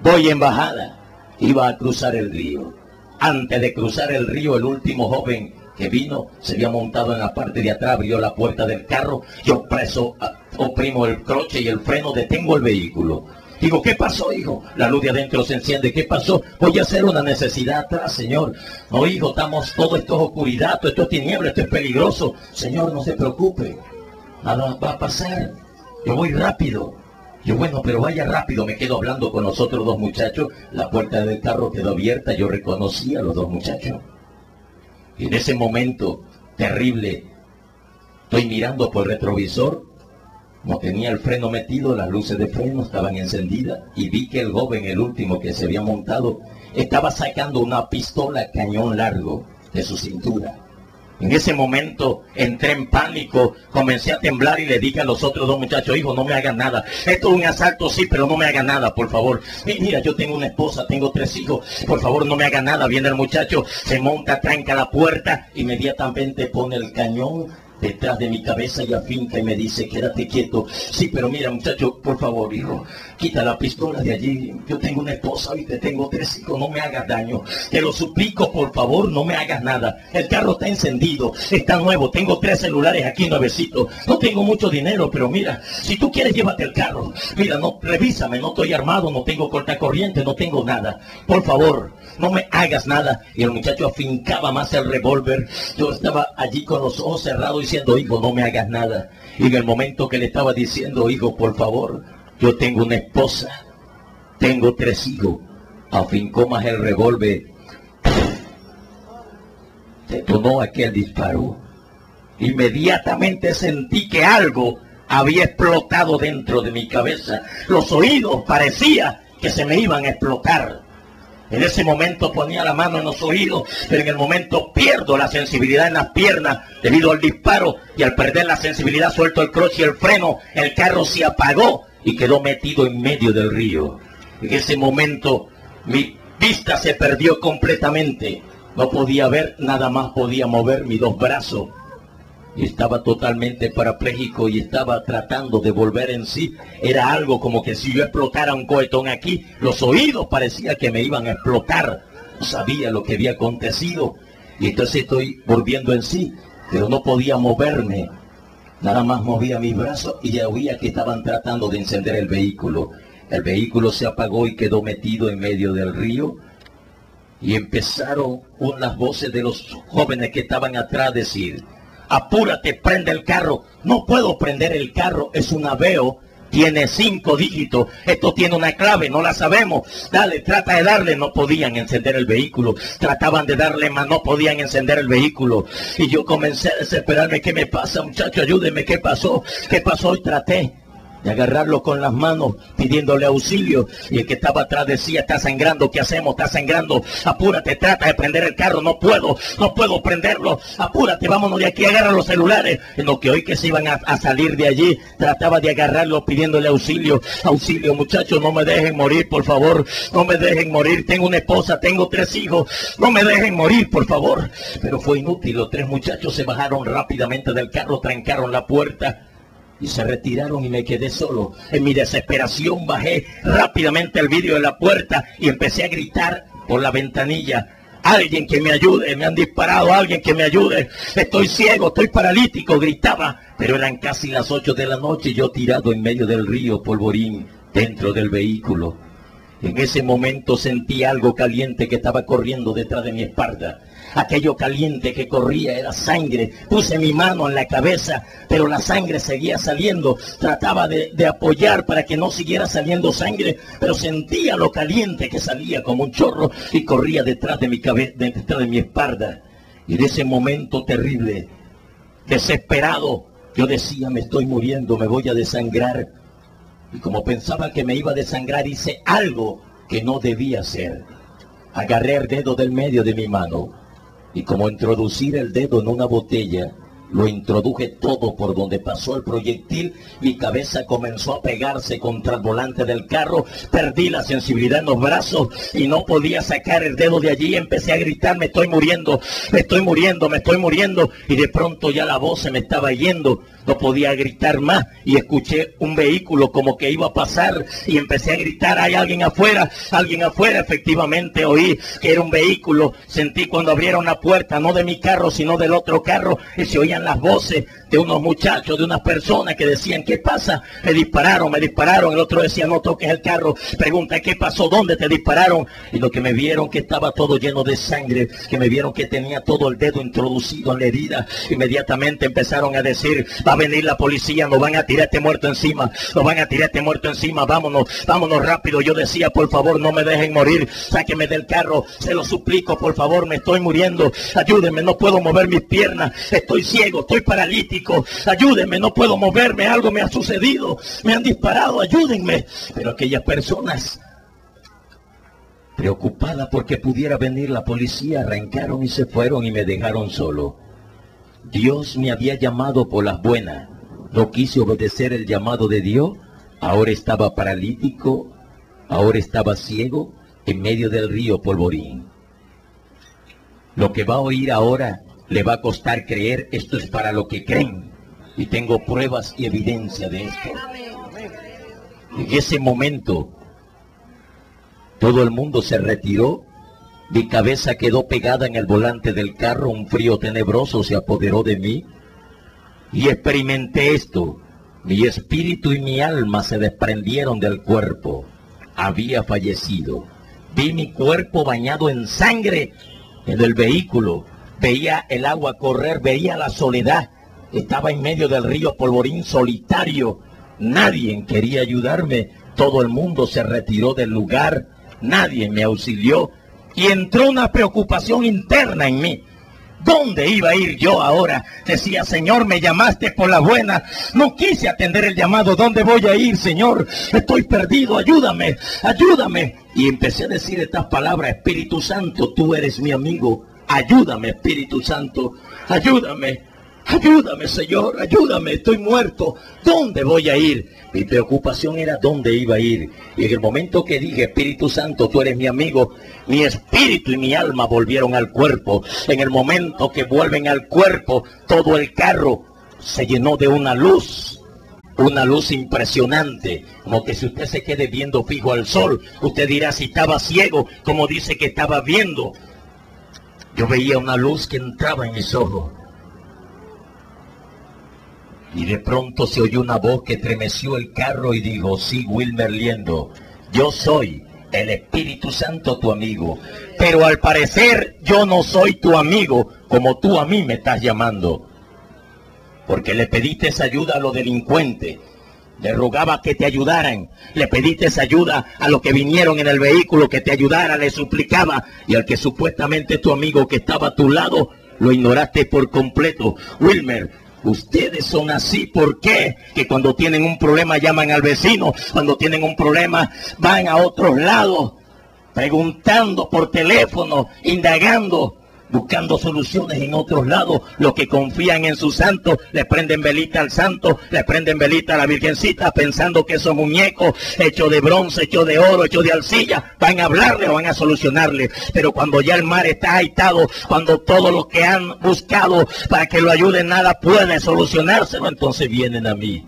[SPEAKER 1] Voy en bajada. Iba a cruzar el río. Antes de cruzar el río, el último joven que vino se había montado en la parte de atrás, abrió la puerta del carro. Yo preso, oprimo el cloche y el freno, detengo el vehículo. Digo, ¿qué pasó, hijo? La luz de adentro se enciende. ¿Qué pasó? Voy a hacer una necesidad atrás, señor. No, hijo, estamos, todo esto es oscuridad, todo esto es tiniebla, esto es peligroso. Señor, no se preocupe. Nada va a pasar. Yo voy rápido. Yo, bueno, pero vaya rápido. Me quedo hablando con los otros dos muchachos. La puerta del carro quedó abierta. Yo reconocí a los dos muchachos. Y en ese momento terrible, estoy mirando por el retrovisor. No tenía el freno metido, las luces de freno estaban encendidas y vi que el joven, el último que se había montado, estaba sacando una pistola cañón largo de su cintura. En ese momento entré en pánico, comencé a temblar y le dije a los otros dos muchachos, hijo, no me hagan nada. Esto es un asalto, sí, pero no me hagan nada, por favor. Mira, yo tengo una esposa, tengo tres hijos, por favor no me hagan nada. Viene el muchacho, se monta, tranca la puerta, inmediatamente pone el cañón detrás de mi cabeza y afinca y me dice, quédate quieto. Sí, pero mira, muchacho, por favor, hijo, quita la pistola de allí. Yo tengo una esposa y te tengo tres hijos, no me hagas daño. Te lo suplico, por favor, no me hagas nada. El carro está encendido, está nuevo, tengo tres celulares aquí nuevecitos. No tengo mucho dinero, pero mira, si tú quieres, llévate el carro. Mira, no, revísame, no estoy armado, no tengo cortacorriente, no tengo nada. Por favor, no me hagas nada. Y el muchacho afincaba más el revólver. Yo estaba allí con los ojos cerrados diciendo, hijo, no me hagas nada. Y en el momento que le estaba diciendo, hijo, por favor, yo tengo una esposa, tengo tres hijos, afincó más el revólver. Detonó aquel disparo. Inmediatamente sentí que algo había explotado dentro de mi cabeza. Los oídos parecía que se me iban a explotar. En ese momento ponía la mano en los oídos, pero en el momento pierdo la sensibilidad en las piernas debido al disparo, y al perder la sensibilidad suelto el clutch y el freno, el carro se apagó y quedó metido en medio del río. En ese momento mi vista se perdió completamente. No podía ver, nada más podía mover mis dos brazos. Y estaba totalmente parapléjico y estaba tratando de volver en sí. Era algo como que si yo explotara un cohetón aquí, los oídos parecía que me iban a explotar. No sabía lo que había acontecido. Y entonces estoy volviendo en sí, pero no podía moverme. Nada más movía mis brazos y ya oía que estaban tratando de encender el vehículo. El vehículo se apagó y quedó metido en medio del río. Y empezaron unas voces de los jóvenes que estaban atrás a decir, apúrate, prende el carro. No puedo prender el carro, es un Aveo, tiene cinco dígitos, esto tiene una clave, no la sabemos. Dale, trata de darle. No podían encender el vehículo, trataban de darle más, no podían encender el vehículo. Y yo comencé a desesperarme, ¿qué me pasa, muchacho? Ayúdeme, ¿qué pasó? ¿Qué pasó? Y traté de agarrarlo con las manos, pidiéndole auxilio, y el que estaba atrás decía, está sangrando, ¿qué hacemos? Está sangrando, apúrate, trata de prender el carro. No puedo, no puedo prenderlo, apúrate, vámonos de aquí, agarra los celulares. En lo que oí que se iban a, a salir de allí, trataba de agarrarlo pidiéndole auxilio, auxilio, muchachos, no me dejen morir, por favor, no me dejen morir, tengo una esposa, tengo tres hijos, no me dejen morir, por favor. Pero fue inútil, los tres muchachos se bajaron rápidamente del carro, trancaron la puerta y se retiraron y me quedé solo. En mi desesperación bajé rápidamente el vidrio de la puerta y empecé a gritar por la ventanilla, alguien que me ayude, me han disparado, alguien que me ayude, estoy ciego, estoy paralítico, gritaba. Pero eran casi las ocho de la noche y yo tirado en medio del río Polvorín, dentro del vehículo. En ese momento sentí algo caliente que estaba corriendo detrás de mi espalda. Aquello caliente que corría era sangre. Puse mi mano en la cabeza, pero la sangre seguía saliendo. Trataba de, de apoyar para que no siguiera saliendo sangre, pero sentía lo caliente que salía como un chorro y corría detrás de mi cabeza, detrás de mi espalda. Y de ese momento terrible, desesperado, yo decía, me estoy muriendo, me voy a desangrar. Y como pensaba que me iba a desangrar, hice algo que no debía hacer. Agarré el dedo del medio de mi mano y como introducir el dedo en una botella, lo introduje todo por donde pasó el proyectil. Mi cabeza comenzó a pegarse contra el volante del carro, perdí la sensibilidad en los brazos y no podía sacar el dedo de allí. Empecé a gritar, me estoy muriendo, me estoy muriendo, me estoy muriendo, y de pronto ya la voz se me estaba yendo. no podía gritar más y escuché un vehículo como que iba a pasar y empecé a gritar, hay alguien afuera, alguien afuera. Efectivamente oí que era un vehículo, sentí cuando abrieron la puerta, no de mi carro sino del otro carro, y se oían las voces de unos muchachos, de unas personas que decían, ¿qué pasa? Me dispararon, me dispararon. El otro decía, no toques el carro. Pregunta, ¿qué pasó? ¿Dónde te dispararon? Y lo que me vieron que estaba todo lleno de sangre, que me vieron que tenía todo el dedo introducido en la herida, inmediatamente empezaron a decir, va a venir la policía, nos van a tirar este muerto encima, nos van a tirar este muerto encima, vámonos, vámonos rápido. Yo decía, por favor, no me dejen morir, sáquenme del carro, se lo suplico, por favor, me estoy muriendo, ayúdenme, no puedo mover mis piernas, estoy ciego, estoy paralítico, ayúdenme, no puedo moverme, algo me ha sucedido, me han disparado, ayúdenme. Pero aquellas personas, preocupadas porque pudiera venir la policía, arrancaron y se fueron y me dejaron solo. Dios me había llamado por las buenas, no quise obedecer el llamado de Dios, ahora estaba paralítico, ahora estaba ciego en medio del río Polvorín. Lo que va a oír ahora le va a costar creer, esto es para lo que creen, y tengo pruebas y evidencia de esto. En ese momento, todo el mundo se retiró, mi cabeza quedó pegada en el volante del carro, un frío tenebroso se apoderó de mí, y experimenté esto, mi espíritu y mi alma se desprendieron del cuerpo, había fallecido, vi mi cuerpo bañado en sangre en el vehículo, veía el agua correr, veía la soledad, estaba en medio del río Polvorín solitario, nadie quería ayudarme, todo el mundo se retiró del lugar, nadie me auxilió y entró una preocupación interna en mí. ¿Dónde iba a ir yo ahora? Decía, Señor, me llamaste por la buena, no quise atender el llamado, ¿dónde voy a ir, Señor? Estoy perdido, ayúdame, ayúdame. Y empecé a decir estas palabras, Espíritu Santo, tú eres mi amigo, ayúdame, Espíritu Santo, ayúdame, ayúdame, Señor, ayúdame, estoy muerto, ¿dónde voy a ir? Mi preocupación era dónde iba a ir. Y en el momento que dije, Espíritu Santo, tú eres mi amigo, mi espíritu y mi alma volvieron al cuerpo. En el momento que vuelven al cuerpo, todo el carro se llenó de una luz. Una luz impresionante, como que si usted se quede viendo fijo al sol, usted dirá si estaba ciego, como dice que estaba viendo. Yo veía una luz que entraba en mis ojos. Y de pronto se oyó una voz que estremeció el carro y dijo, sí, Wilmer Liendo, yo soy el Espíritu Santo tu amigo, pero al parecer yo no soy tu amigo como tú a mí me estás llamando, porque le pediste ayuda a los delincuentes, le rogaba que te ayudaran, le pediste ayuda a los que vinieron en el vehículo que te ayudara, le suplicaba, y al que supuestamente es tu amigo que estaba a tu lado, lo ignoraste por completo. Wilmer, ustedes son así, ¿por qué? Que cuando tienen un problema llaman al vecino, cuando tienen un problema van a otros lados, preguntando por teléfono, indagando, buscando soluciones en otros lados. Los que confían en su santo, le prenden velita al santo, le prenden velita a la virgencita, pensando que esos muñecos hechos de bronce, hechos de oro, hechos de arcilla, van a hablarle o van a solucionarle. Pero cuando ya el mar está agitado, cuando todo lo que han buscado para que lo ayuden nada puede solucionárselo, entonces vienen a mí.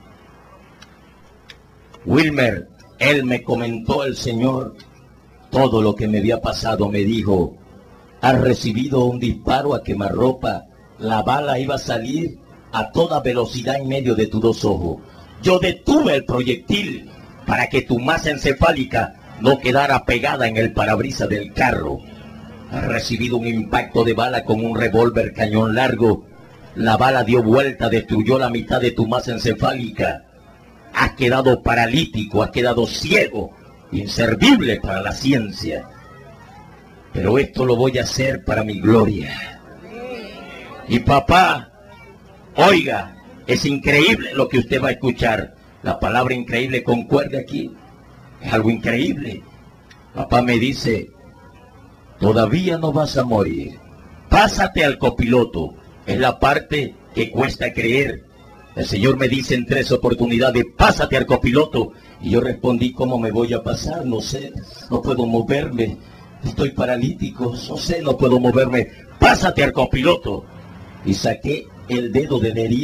[SPEAKER 1] Wilmer, él me comentó el Señor todo lo que me había pasado, me dijo, has recibido un disparo a quemarropa, la bala iba a salir a toda velocidad en medio de tus dos ojos. Yo detuve el proyectil para que tu masa encefálica no quedara pegada en el parabrisas del carro. Has recibido un impacto de bala con un revólver cañón largo. La bala dio vuelta, destruyó la mitad de tu masa encefálica. Has quedado paralítico, has quedado ciego, inservible para la ciencia. Pero esto lo voy a hacer para mi gloria. Y papá, oiga, es increíble lo que usted va a escuchar. La palabra increíble concuerda aquí. Es algo increíble. Papá me dice, todavía no vas a morir. Pásate al copiloto. Es la parte que cuesta creer. El Señor me dice en tres oportunidades, pásate al copiloto. Y yo respondí, ¿cómo me voy a pasar? No sé, no puedo moverme. Estoy paralítico, no sé, no puedo moverme. Pásate al copiloto. Y saqué el dedo de la herida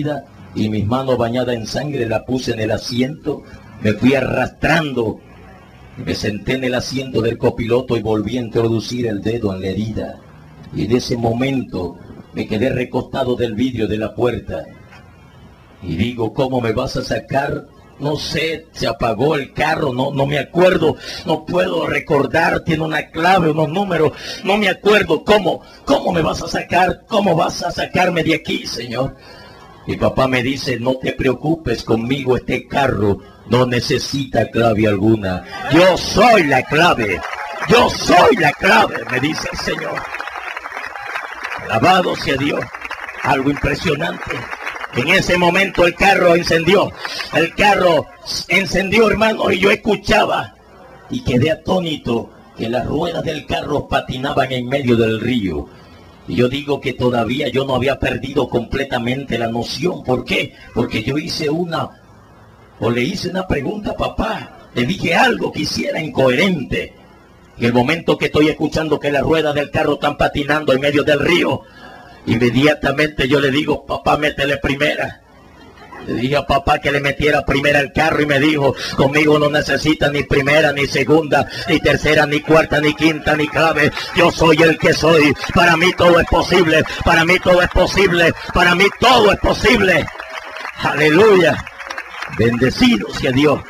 [SPEAKER 1] y mis manos bañadas en sangre la puse en el asiento, me fui arrastrando, me senté en el asiento del copiloto y volví a introducir el dedo en la herida. Y en ese momento me quedé recostado del vidrio de la puerta. Y digo, ¿cómo me vas a sacar? No sé, se apagó el carro, no, no me acuerdo, no puedo recordar, tiene una clave, unos números, no me acuerdo. ¿Cómo? ¿Cómo me vas a sacar? ¿Cómo vas a sacarme de aquí, Señor? Mi papá me dice, no te preocupes conmigo, este carro no necesita clave alguna. Yo soy la clave, yo soy la clave, me dice el Señor. Alabado sea Dios, algo impresionante. En ese momento el carro encendió, el carro encendió, hermano, y yo escuchaba y quedé atónito que las ruedas del carro patinaban en medio del río. Y yo digo que todavía yo no había perdido completamente la noción. ¿Por qué? Porque yo hice una, o le hice una pregunta a papá, le dije algo que hiciera incoherente. En el momento que estoy escuchando que las ruedas del carro están patinando en medio del río, inmediatamente yo le digo, papá, métele primera. Le dije a papá que le metiera primera el carro y me dijo, conmigo no necesita ni primera, ni segunda, ni tercera, ni cuarta, ni quinta, ni clave. Yo soy el que soy. Para mí todo es posible. Para mí todo es posible. Para mí todo es posible. Aleluya. Bendecido sea Dios.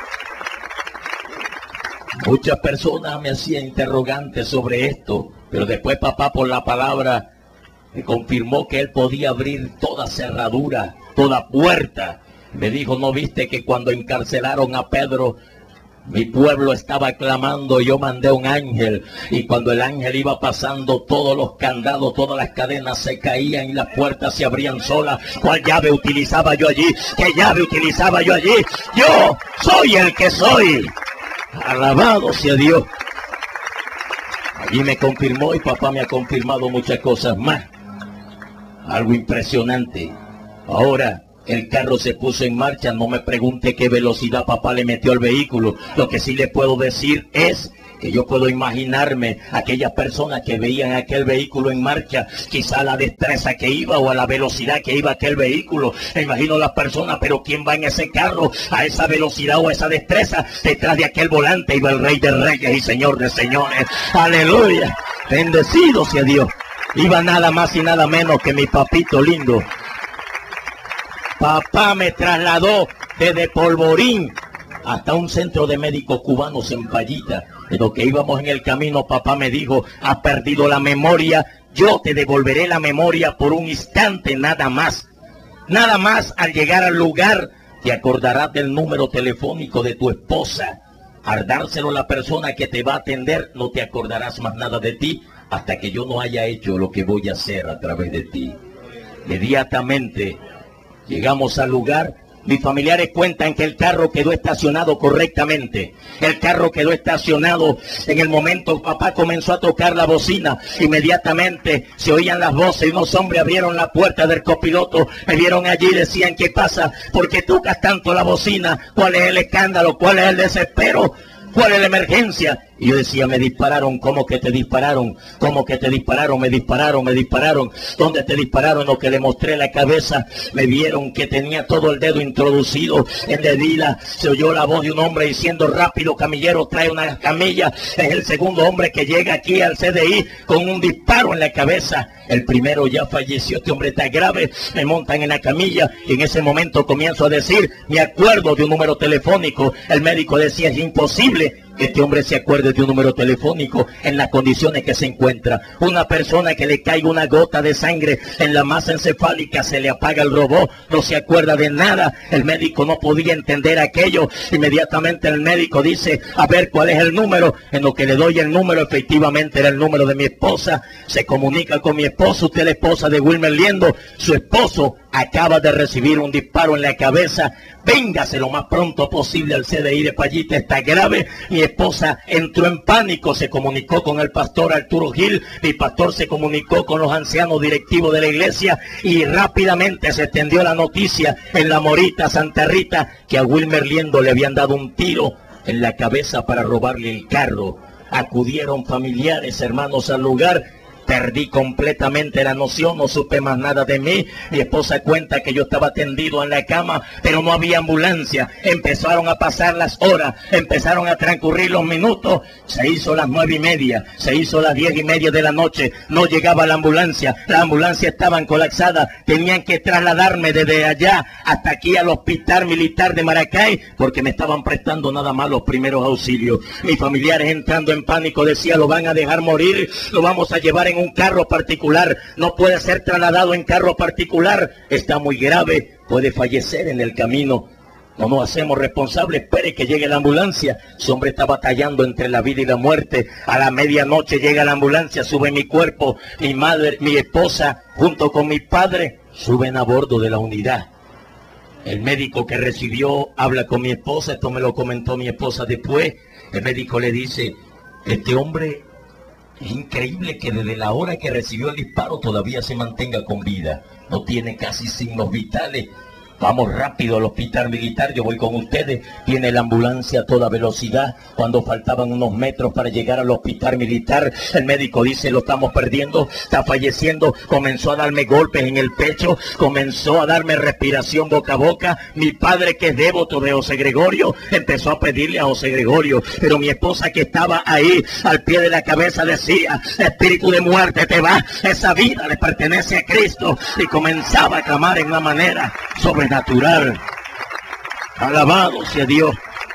[SPEAKER 1] Muchas personas me hacían interrogantes sobre esto, pero después papá por la palabra me confirmó que él podía abrir toda cerradura, toda puerta. Me dijo, ¿no viste que cuando encarcelaron a Pedro, mi pueblo estaba clamando, yo mandé un ángel, y cuando el ángel iba pasando, todos los candados, todas las cadenas se caían y las puertas se abrían solas? ¿Cuál llave utilizaba yo allí? ¿Qué llave utilizaba yo allí? Yo soy el que soy. Alabado sea Dios. Allí me confirmó y papá me ha confirmado muchas cosas más. Algo impresionante. Ahora el carro se puso en marcha. No me pregunte qué velocidad papá le metió al vehículo. Lo que sí le puedo decir es que yo puedo imaginarme aquellas personas que veían aquel vehículo en marcha, quizá a la destreza que iba o a la velocidad que iba aquel vehículo. Me imagino las personas, pero ¿quién va en ese carro a esa velocidad o a esa destreza? Detrás de aquel volante iba el Rey de Reyes y Señor de Señores. Aleluya. Bendecido sea Dios. Iba nada más y nada menos que mi papito lindo. Papá me trasladó desde Polvorín hasta un centro de médicos cubanos en Payita. En lo que íbamos en el camino, papá me dijo, has perdido la memoria, yo te devolveré la memoria por un instante nada más. Nada más al llegar al lugar, te acordarás del número telefónico de tu esposa. Al dárselo a la persona que te va a atender, no te acordarás más nada de ti hasta que yo no haya hecho lo que voy a hacer a través de ti. Inmediatamente llegamos al lugar. Mis familiares cuentan que el carro quedó estacionado correctamente. El carro quedó estacionado. En el momento papá comenzó a tocar la bocina. Inmediatamente se oían las voces y unos hombres abrieron la puerta del copiloto. Me vieron allí y decían, ¿qué pasa? ¿Por qué tocas tanto la bocina? ¿Cuál es el escándalo? ¿Cuál es el desespero? ¿Cuál es la emergencia? Y yo decía, me dispararon. ¿Cómo que te dispararon? ¿Cómo que te dispararon? Me dispararon, me dispararon. ¿Dónde te dispararon? Lo que le mostré la cabeza. Me vieron que tenía todo el dedo introducido en la herida. Se oyó la voz de un hombre diciendo, rápido, camillero, trae una camilla. Es el segundo hombre que llega aquí al C D I con un disparo en la cabeza. El primero ya falleció, este hombre está grave. Me montan en la camilla y en ese momento comienzo a decir, me acuerdo de un número telefónico. El médico decía, es imposible que este hombre se acuerde de un número telefónico en las condiciones que se encuentra. Una persona que le caiga una gota de sangre en la masa encefálica, se le apaga el robot, no se acuerda de nada. El médico no podía entender aquello. Inmediatamente el médico dice, a ver cuál es el número. En lo que le doy el número, efectivamente era el número de mi esposa. Se comunica con mi esposo, usted es la esposa de Wilmer Liendo. Su esposo acaba de recibir un disparo en la cabeza. Véngase lo más pronto posible al C D I de Payita, está grave. Mi esposa entró en pánico, se comunicó con el pastor Arturo Gil, mi pastor se comunicó con los ancianos directivos de la iglesia y rápidamente se extendió la noticia en la Morita, Santa Rita, que a Wilmer Liendo le habían dado un tiro en la cabeza para robarle el carro. Acudieron familiares, hermanos al lugar, Perdí completamente la noción, no supe más nada de mí. Mi esposa cuenta que yo estaba tendido en la cama, pero no había ambulancia. Empezaron a pasar las horas, empezaron a transcurrir los minutos. Se hizo las nueve y media, se hizo las diez y media de la noche. No llegaba la ambulancia, las ambulancias estaban colapsadas. Tenían que trasladarme desde allá hasta aquí al hospital militar de Maracay, porque me estaban prestando nada más los primeros auxilios. Mis familiares, entrando en pánico, decían: lo van a dejar morir, lo vamos a llevar en un carro particular, no puede ser trasladado en carro particular, está muy grave, puede fallecer en el camino. No nos hacemos responsables, espere que llegue la ambulancia. Ese hombre está batallando entre la vida y la muerte. A la medianoche llega la ambulancia, sube mi cuerpo, mi madre, mi esposa, junto con mi padre, suben a bordo de la unidad. El médico que recibió habla con mi esposa, esto me lo comentó mi esposa después. El médico le dice: este hombre, es increíble que desde la hora que recibió el disparo todavía se mantenga con vida. No tiene casi signos vitales. Vamos rápido al hospital militar, yo voy con ustedes. Viene la ambulancia a toda velocidad. Cuando faltaban unos metros para llegar al hospital militar, el médico dice: lo estamos perdiendo, está falleciendo. Comenzó a darme golpes en el pecho, comenzó a darme respiración boca a boca. Mi padre, que es devoto de José Gregorio, empezó a pedirle a José Gregorio, pero mi esposa, que estaba ahí al pie de la cabeza, decía: espíritu de muerte, te va, esa vida le pertenece a Cristo. Y comenzaba a clamar en una manera sobre natural. Alabado sea Dios.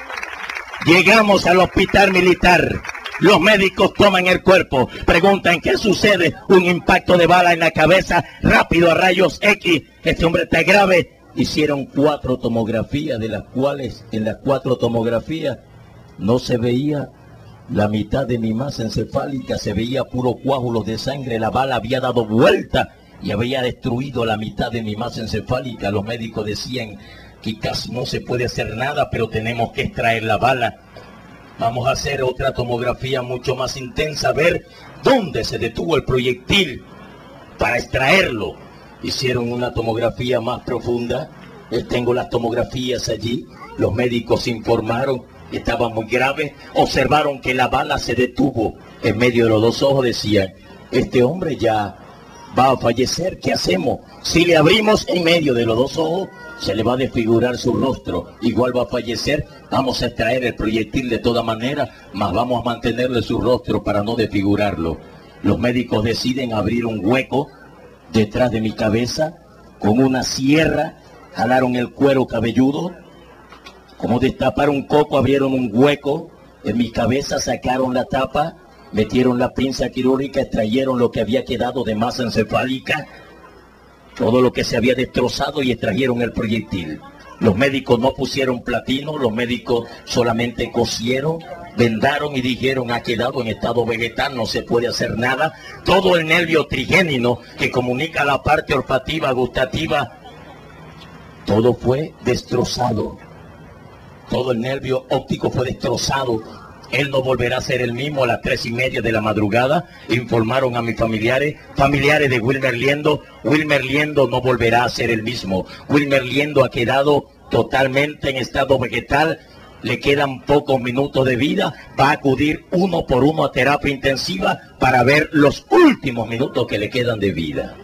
[SPEAKER 1] Llegamos al hospital militar. Los médicos toman el cuerpo, preguntan qué sucede. Un impacto de bala en la cabeza, rápido a rayos X. Este hombre está grave. Hicieron cuatro tomografías, de las cuales en las cuatro tomografías no se veía la mitad de mi masa encefálica, se veía puro coágulos de sangre. La bala había dado vuelta y había destruido la mitad de mi masa encefálica. Los médicos decían que casi no se puede hacer nada, pero tenemos que extraer la bala. Vamos a hacer otra tomografía mucho más intensa, a ver dónde se detuvo el proyectil para extraerlo. Hicieron una tomografía más profunda. Yo tengo las tomografías allí. Los médicos informaron que estaba muy grave. Observaron que la bala se detuvo en medio de los dos ojos. Decían: este hombre ya va a fallecer, ¿qué hacemos? Si le abrimos en medio de los dos ojos, se le va a desfigurar su rostro, igual va a fallecer. Vamos a extraer el proyectil de toda manera, mas vamos a mantenerle su rostro para no desfigurarlo. Los médicos deciden abrir un hueco detrás de mi cabeza, con una sierra, jalaron el cuero cabelludo, como destapar un coco, abrieron un hueco en mi cabeza, sacaron la tapa, metieron la pinza quirúrgica, extrayeron lo que había quedado de masa encefálica, todo lo que se había destrozado, y extrajeron el proyectil. Los médicos no pusieron platino, los médicos solamente cosieron, vendaron y dijeron: ha quedado en estado vegetal, no se puede hacer nada. Todo el nervio trigémino que comunica la parte olfativa, gustativa, todo fue destrozado. Todo el nervio óptico fue destrozado. Él no volverá a ser el mismo. A las tres y media de la madrugada informaron a mis familiares, familiares de Wilmer Liendo: Wilmer Liendo no volverá a ser el mismo. Wilmer Liendo ha quedado totalmente en estado vegetal, le quedan pocos minutos de vida, va a acudir uno por uno a terapia intensiva para ver los últimos minutos que le quedan de vida.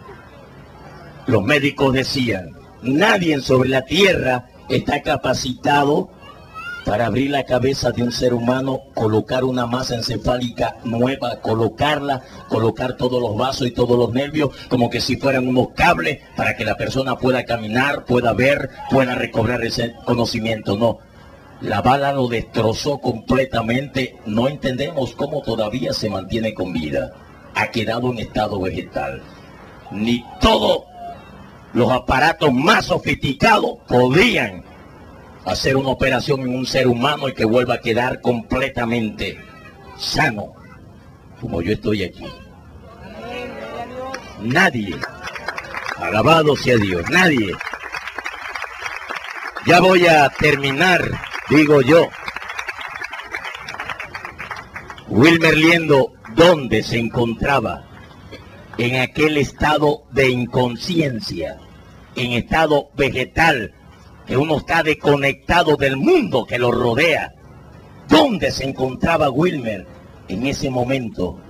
[SPEAKER 1] Los médicos decían: nadie sobre la tierra está capacitado para abrir la cabeza de un ser humano, colocar una masa encefálica nueva, colocarla, colocar todos los vasos y todos los nervios, como que si fueran unos cables, para que la persona pueda caminar, pueda ver, pueda recobrar ese conocimiento. No, la bala lo destrozó completamente. No entendemos cómo todavía se mantiene con vida. Ha quedado en estado vegetal. Ni todos los aparatos más sofisticados podrían hacer una operación en un ser humano y que vuelva a quedar completamente sano, como yo estoy aquí. Nadie, alabado sea Dios, nadie. Ya voy a terminar, digo yo. Wilmer Liendo, ¿dónde se encontraba? En aquel estado de inconsciencia, en estado vegetal, que uno está desconectado del mundo que lo rodea. ¿Dónde se encontraba Wilmer en ese momento?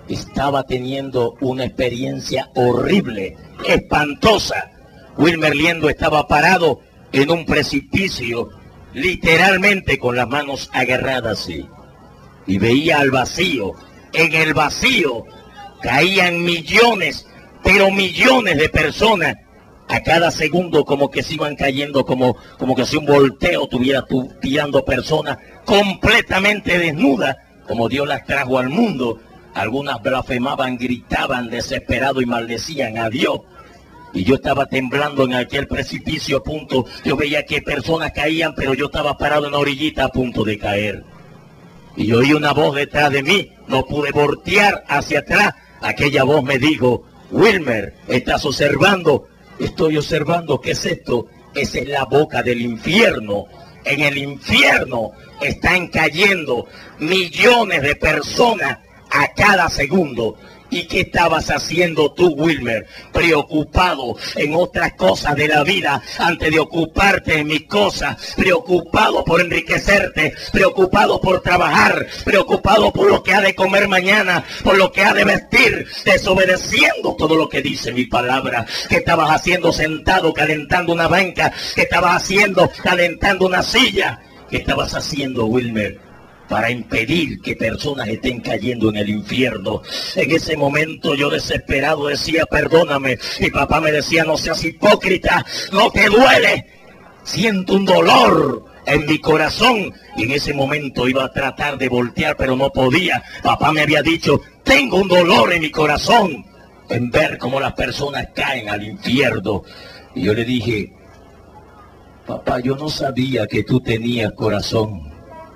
[SPEAKER 1] estaba teniendo una experiencia horrible, espantosa. Wilmer Liendo estaba parado en un precipicio, literalmente con las manos agarradas así, y veía al vacío. En el vacío caían millones, pero millones de personas a cada segundo, como que se iban cayendo, como, como que si un volteo tuviera tu, tirando personas completamente desnudas, como Dios las trajo al mundo. Algunas blasfemaban, gritaban desesperado y maldecían a Dios. Y yo estaba temblando en aquel precipicio a punto. Yo veía que personas caían, pero yo estaba parado en la orillita a punto de caer. Y yo oí una voz detrás de mí. No pude voltear hacia atrás. Aquella voz me dijo: Wilmer, ¿estás observando? Estoy observando. ¿Qué es esto? Esa es la boca del infierno. En el infierno están cayendo millones de personas a cada segundo. ¿Y qué estabas haciendo tú, Wilmer? Preocupado en otras cosas de la vida, antes de ocuparte en mis cosas, preocupado por enriquecerte, preocupado por trabajar, preocupado por lo que ha de comer mañana, por lo que ha de vestir, desobedeciendo todo lo que dice mi palabra. ¿Qué estabas haciendo sentado calentando una banca? ¿Qué estabas haciendo calentando una silla? ¿Qué estabas haciendo, Wilmer, para impedir que personas estén cayendo en el infierno? En ese momento yo desesperado decía: perdóname. Mi papá me decía: no seas hipócrita, no te duele. Siento un dolor en mi corazón. Y en ese momento iba a tratar de voltear, pero no podía. Papá me había dicho: tengo un dolor en mi corazón en ver cómo las personas caen al infierno. Y yo le dije: papá, yo no sabía que tú tenías corazón.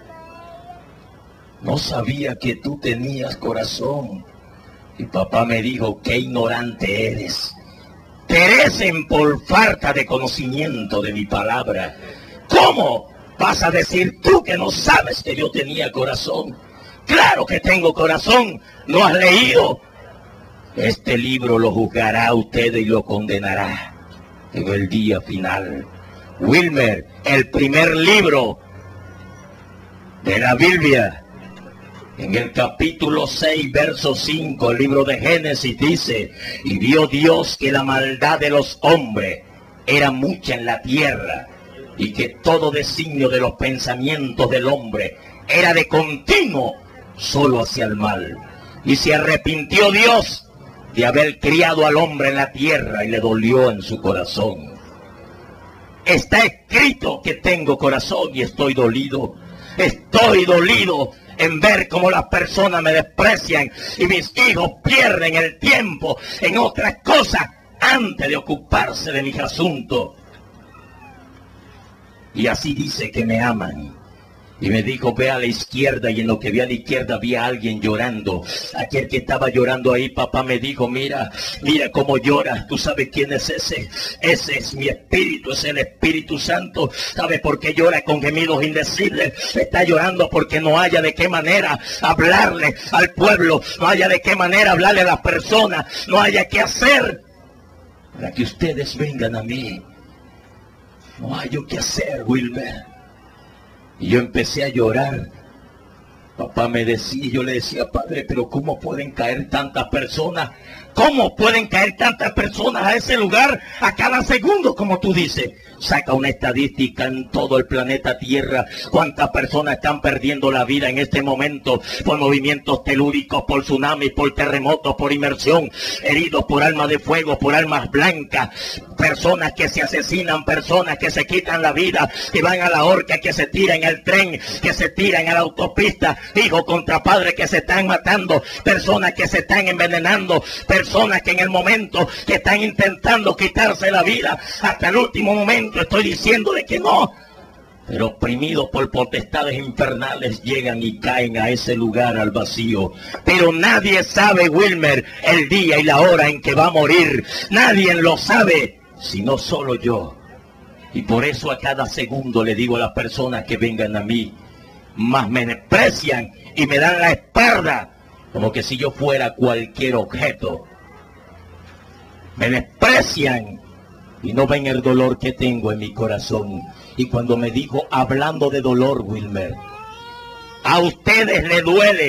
[SPEAKER 1] No sabía que tú tenías corazón. Y papá me dijo: qué ignorante eres. Perecen por falta de conocimiento de mi palabra. ¿Cómo vas a decir tú que no sabes que yo tenía corazón? Claro que tengo corazón. ¿No has leído? Este libro lo juzgará a usted y lo condenará en el día final. Wilmer, el primer libro de la Biblia, en el capítulo seis, verso cinco, el libro de Génesis dice: y vio Dios que la maldad de los hombres era mucha en la tierra, y que todo designio de los pensamientos del hombre era de continuo solo hacia el mal. Y se arrepintió Dios de haber criado al hombre en la tierra, y le dolió en su corazón. Está escrito que tengo corazón y estoy dolido. Estoy dolido en ver cómo las personas me desprecian y mis hijos pierden el tiempo en otras cosas antes de ocuparse de mis asuntos. Y así dice que me aman. Y me dijo: ve a la izquierda, y en lo que vi a la izquierda había alguien llorando. Aquel que estaba llorando ahí, papá me dijo: mira, mira cómo llora. ¿Tú sabes quién es ese? Ese es mi espíritu, es el Espíritu Santo. ¿Sabes por qué llora con gemidos indecibles? Está llorando porque no haya de qué manera hablarle al pueblo, no haya de qué manera hablarle a las personas, no haya qué hacer para que ustedes vengan a mí. No hay yo qué hacer, Wilmer. Y yo empecé a llorar. Papá me decía, yo le decía: padre, pero ¿cómo pueden caer tantas personas? ¿Cómo pueden caer tantas personas a ese lugar a cada segundo, como tú dices? Saca una estadística en todo el planeta Tierra. ¿Cuántas personas están perdiendo la vida en este momento por movimientos telúricos, por tsunamis, por terremotos, por inmersión, heridos por armas de fuego, por armas blancas? Personas que se asesinan, personas que se quitan la vida, que van a la horca, que se tiran al tren, que se tiran a la autopista, hijos contra padres que se están matando, personas que se están envenenando, personas que en el momento que están intentando quitarse la vida, hasta el último momento estoy diciéndole que no, pero oprimidos por potestades infernales llegan y caen a ese lugar, al vacío. Pero nadie sabe, Wilmer, el día y la hora en que va a morir. Nadie lo sabe, sino solo yo. Y por eso a cada segundo le digo a las personas que vengan a mí: más me desprecian y me dan la espalda, como que si yo fuera cualquier objeto. Me desprecian y no ven el dolor que tengo en mi corazón. Y cuando me dijo, hablando de dolor, Wilmer, a ustedes les duele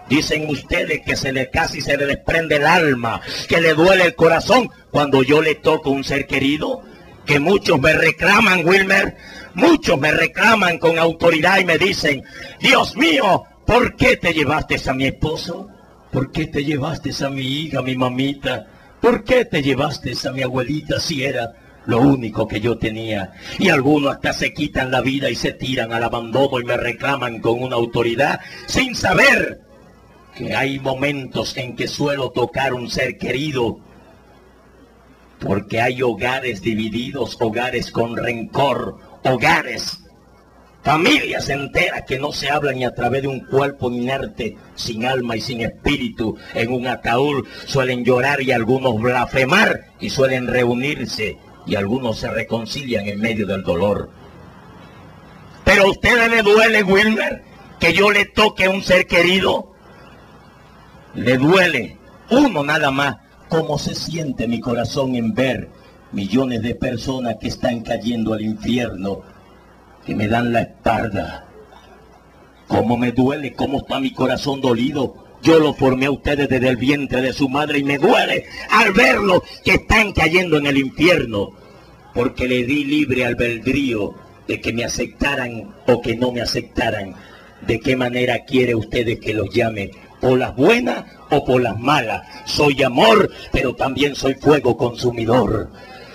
[SPEAKER 2] Dicen ustedes que se le casi se le desprende el alma, que le duele el corazón cuando yo le toco un ser querido, que muchos me reclaman, Wilmer, muchos me reclaman con autoridad y me dicen, Dios mío, ¿por qué te llevaste a mi esposo? ¿Por qué te llevaste a mi hija, mi mamita? ¿Por qué te llevaste a mi abuelita si era lo único que yo tenía? Y algunos hasta se quitan la vida y se tiran al abandono y me reclaman con una autoridad sin saber que hay momentos en que suelo tocar un ser querido, porque hay hogares divididos, hogares con rencor, hogares, familias enteras que no se hablan y a través de un cuerpo inerte, sin alma y sin espíritu, en un ataúd, suelen llorar y algunos blasfemar y suelen reunirse y algunos se reconcilian en medio del dolor. Pero a ustedes les duele, Wilmer, que yo le toque a un ser querido. Le duele, uno nada más, cómo se siente mi corazón en ver millones de personas que están cayendo al infierno, que me dan la espalda. Cómo me duele, cómo está mi corazón dolido. Yo lo formé a ustedes desde el vientre de su madre y me duele al verlos que están cayendo en el infierno, porque le di libre albedrío de que me aceptaran o que no me aceptaran. ¿De qué manera quiere ustedes que los llame? ¿Por las buenas o por las malas? Soy amor, pero también soy fuego consumidor.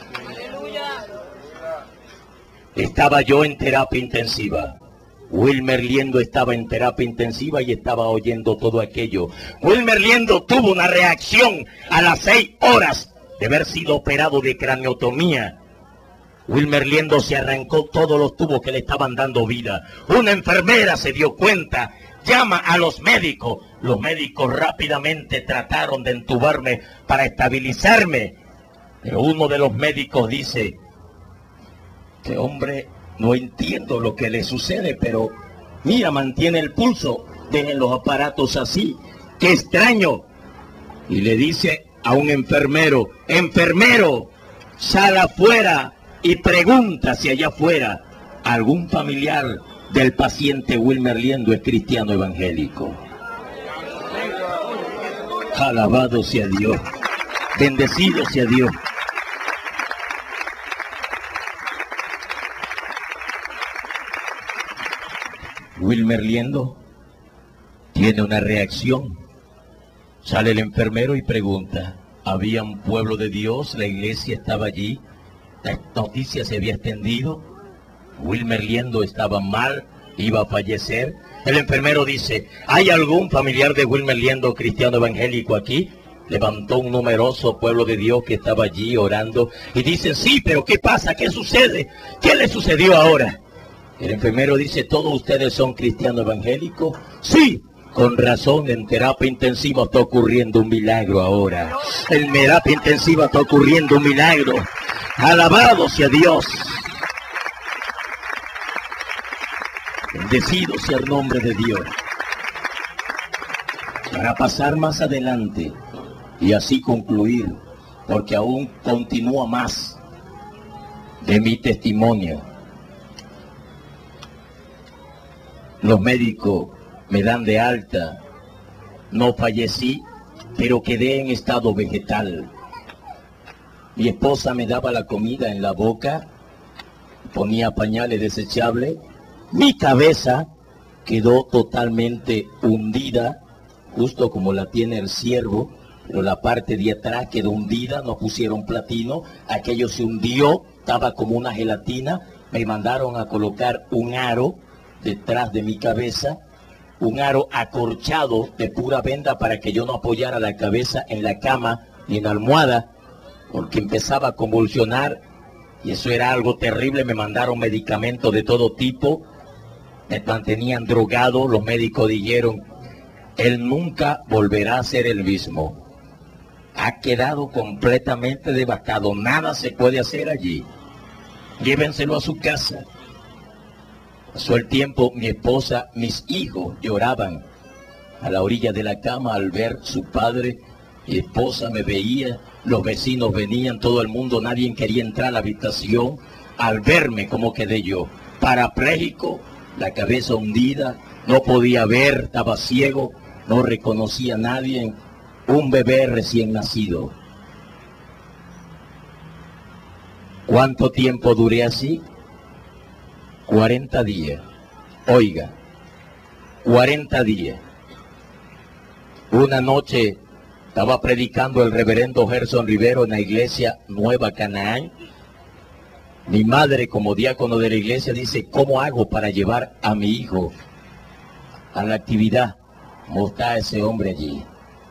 [SPEAKER 2] Estaba yo en terapia intensiva. Wilmer Liendo estaba en terapia intensiva y estaba oyendo todo aquello. Wilmer Liendo tuvo una reacción a las seis horas de haber sido operado de craneotomía. Wilmer Liendo se arrancó todos los tubos que le estaban dando vida. Una enfermera se dio cuenta, llama a los médicos. Los médicos rápidamente trataron de entubarme para estabilizarme. Pero uno de los médicos dice, este hombre, no entiendo lo que le sucede, pero mira, mantiene el pulso, dejen los aparatos así, qué extraño. Y le dice a un enfermero, enfermero, sal afuera y pregunta si allá afuera algún familiar del paciente Wilmer Liendo es cristiano evangélico. Alabado sea Dios, bendecido sea Dios. Wilmer Liendo tiene una reacción. Sale el enfermero y pregunta, ¿había un pueblo de Dios? ¿La iglesia estaba allí? ¿La noticia se había extendido? Wilmer Liendo estaba mal, iba a fallecer. El enfermero dice, ¿hay algún familiar de Wilmer Liendo cristiano evangélico aquí? Levantó un numeroso pueblo de Dios que estaba allí orando y dicen, sí, pero ¿qué pasa? ¿Qué sucede? ¿Qué le sucedió ahora? El enfermero dice, ¿todos ustedes son cristianos evangélicos? Sí, con razón, en terapia intensiva está ocurriendo un milagro ahora. En terapia intensiva está ocurriendo un milagro. Alabado sea Dios. Bendecido sea el nombre de Dios. Para pasar más adelante y así concluir, porque aún continúa más de mi testimonio. Los médicos me dan de alta, no fallecí, pero quedé en estado vegetal. Mi esposa me daba la comida en la boca, ponía pañales desechables, mi cabeza quedó totalmente hundida, justo como la tiene el ciervo, pero la parte de atrás quedó hundida, nos pusieron platino, aquello se hundió, estaba como una gelatina, me mandaron a colocar un aro detrás de mi cabeza, un aro acorchado de pura venda para que yo no apoyara la cabeza en la cama ni en la almohada, porque empezaba a convulsionar y eso era algo terrible. Me mandaron medicamentos de todo tipo, me mantenían drogado. Los médicos dijeron, él nunca volverá a ser el mismo, ha quedado completamente devastado, nada se puede hacer allí, llévenselo a su casa. Pasó el tiempo, mi esposa, mis hijos lloraban a la orilla de la cama al ver su padre. Mi esposa me veía, los vecinos venían, todo el mundo, nadie quería entrar a la habitación. Al verme, como quedé yo, parapléjico, la cabeza hundida, no podía ver, estaba ciego,
[SPEAKER 1] no reconocía a nadie, un bebé recién nacido. ¿Cuánto tiempo duré así? cuarenta días. Oiga, cuarenta días. Una noche estaba predicando el reverendo Gerson Rivero en la iglesia Nueva Canaán. Mi madre, como diácono de la iglesia, dice, ¿cómo hago para llevar a mi hijo a la actividad? ¿Cómo está ese hombre allí?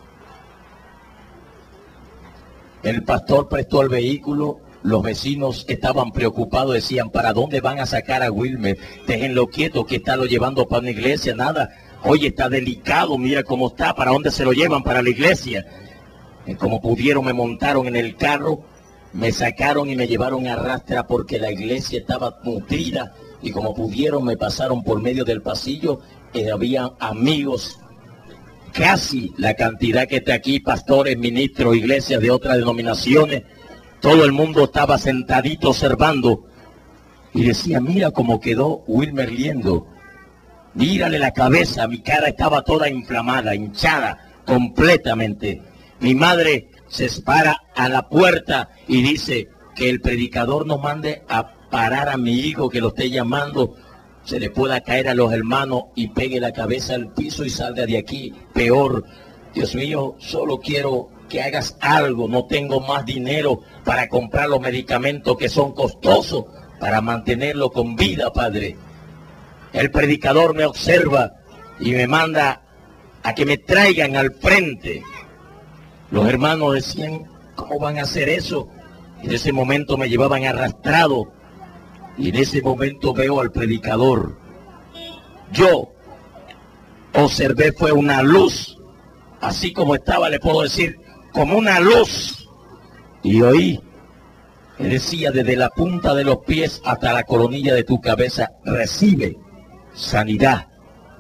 [SPEAKER 1] El pastor prestó el vehículo, los vecinos estaban preocupados, decían, ¿para dónde van a sacar a Wilmer? Déjenlo quieto, que está lo llevando para una iglesia, nada. Oye, está delicado, mira cómo está, ¿para dónde se lo llevan? Para la iglesia. Y como pudieron, me montaron en el carro, me sacaron y me llevaron a rastra porque la iglesia estaba nutrida, y como pudieron me pasaron por medio del pasillo, y había amigos, casi la cantidad que está aquí, pastores, ministros, iglesias de otras denominaciones. Todo el mundo estaba sentadito observando y decía, mira cómo quedó Wilmer Liendo, mírale la cabeza, mi cara estaba toda inflamada, hinchada completamente. Mi madre se para a la puerta y dice que el predicador nos mande a parar a mi hijo, que lo esté llamando, se le pueda caer a los hermanos y pegue la cabeza al piso y salga de aquí peor. Dios mío, solo quiero que hagas algo, no tengo más dinero para comprar los medicamentos que son costosos para mantenerlo con vida, Padre. El predicador me observa y me manda a que me traigan al frente. Los hermanos decían, ¿cómo van a hacer eso? En ese momento me llevaban arrastrado y en ese momento veo al predicador. Yo observé fue una luz, así como estaba, le puedo decir, como una luz, y oí, que decía, desde la punta de los pies hasta la coronilla de tu cabeza, recibe sanidad.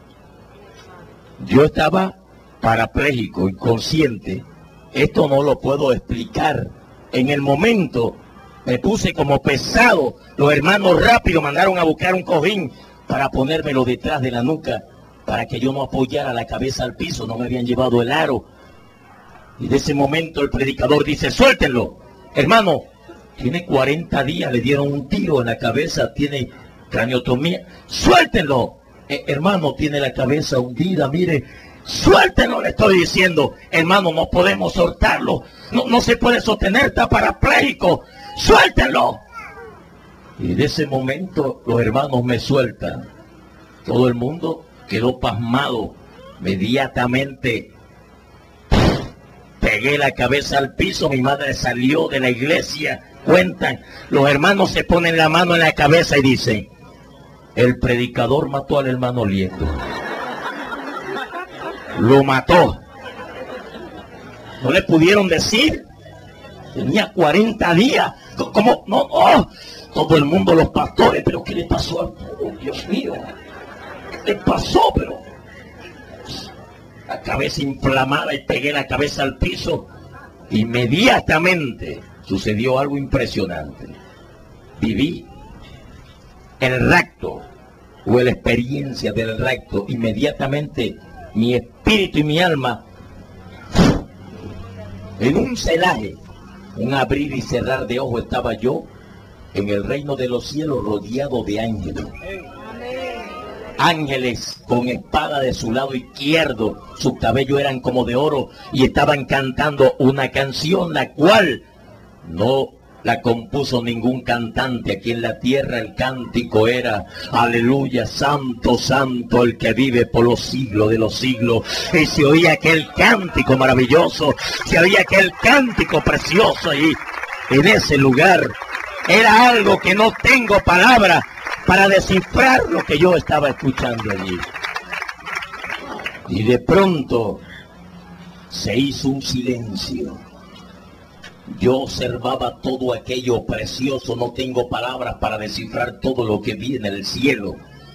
[SPEAKER 1] Yo estaba parapléjico, inconsciente, esto no lo puedo explicar. En el momento me puse como pesado, los hermanos rápido mandaron a buscar un cojín para ponérmelo detrás de la nuca, para que yo no apoyara la cabeza al piso, no me habían llevado el aro. Y de ese momento el predicador dice, suéltenlo, hermano, tiene cuarenta días, le dieron un tiro en la cabeza, tiene craniotomía, suéltenlo, eh, hermano, tiene la cabeza hundida, mire, suéltenlo, le estoy diciendo, hermano, no podemos soltarlo, no, no se puede sostener, está parapléjico, suéltenlo. Y de ese momento los hermanos me sueltan, todo el mundo quedó pasmado, inmediatamente pegué la cabeza al piso, mi madre salió de la iglesia, cuentan, los hermanos se ponen la mano en la cabeza y dicen, el predicador mató al hermano Liendo. Lo mató. No le pudieron decir, tenía cuarenta días, ¿cómo? No, no, todo el mundo, los pastores, pero ¿qué le pasó al pueblo? Dios mío, ¿qué le pasó? Pero la cabeza inflamada y pegué la cabeza al piso. Inmediatamente sucedió algo impresionante. Viví el rapto, o la experiencia del rapto. Inmediatamente mi espíritu y mi alma, en un celaje, un abrir y cerrar de ojos, estaba yo en el reino de los cielos rodeado de ángeles. Ángeles con espada de su lado izquierdo, sus cabellos eran como de oro y estaban cantando una canción la cual no la compuso ningún cantante aquí en la tierra. El cántico era, aleluya, santo, santo el que vive por los siglos de los siglos. Y se oía aquel cántico maravilloso, se oía aquel cántico precioso ahí, en ese lugar. Era algo que no tengo palabras para descifrar lo que yo estaba escuchando allí. Y de pronto se hizo un silencio. Yo observaba todo aquello precioso, no tengo palabras para descifrar todo lo que vi en el cielo.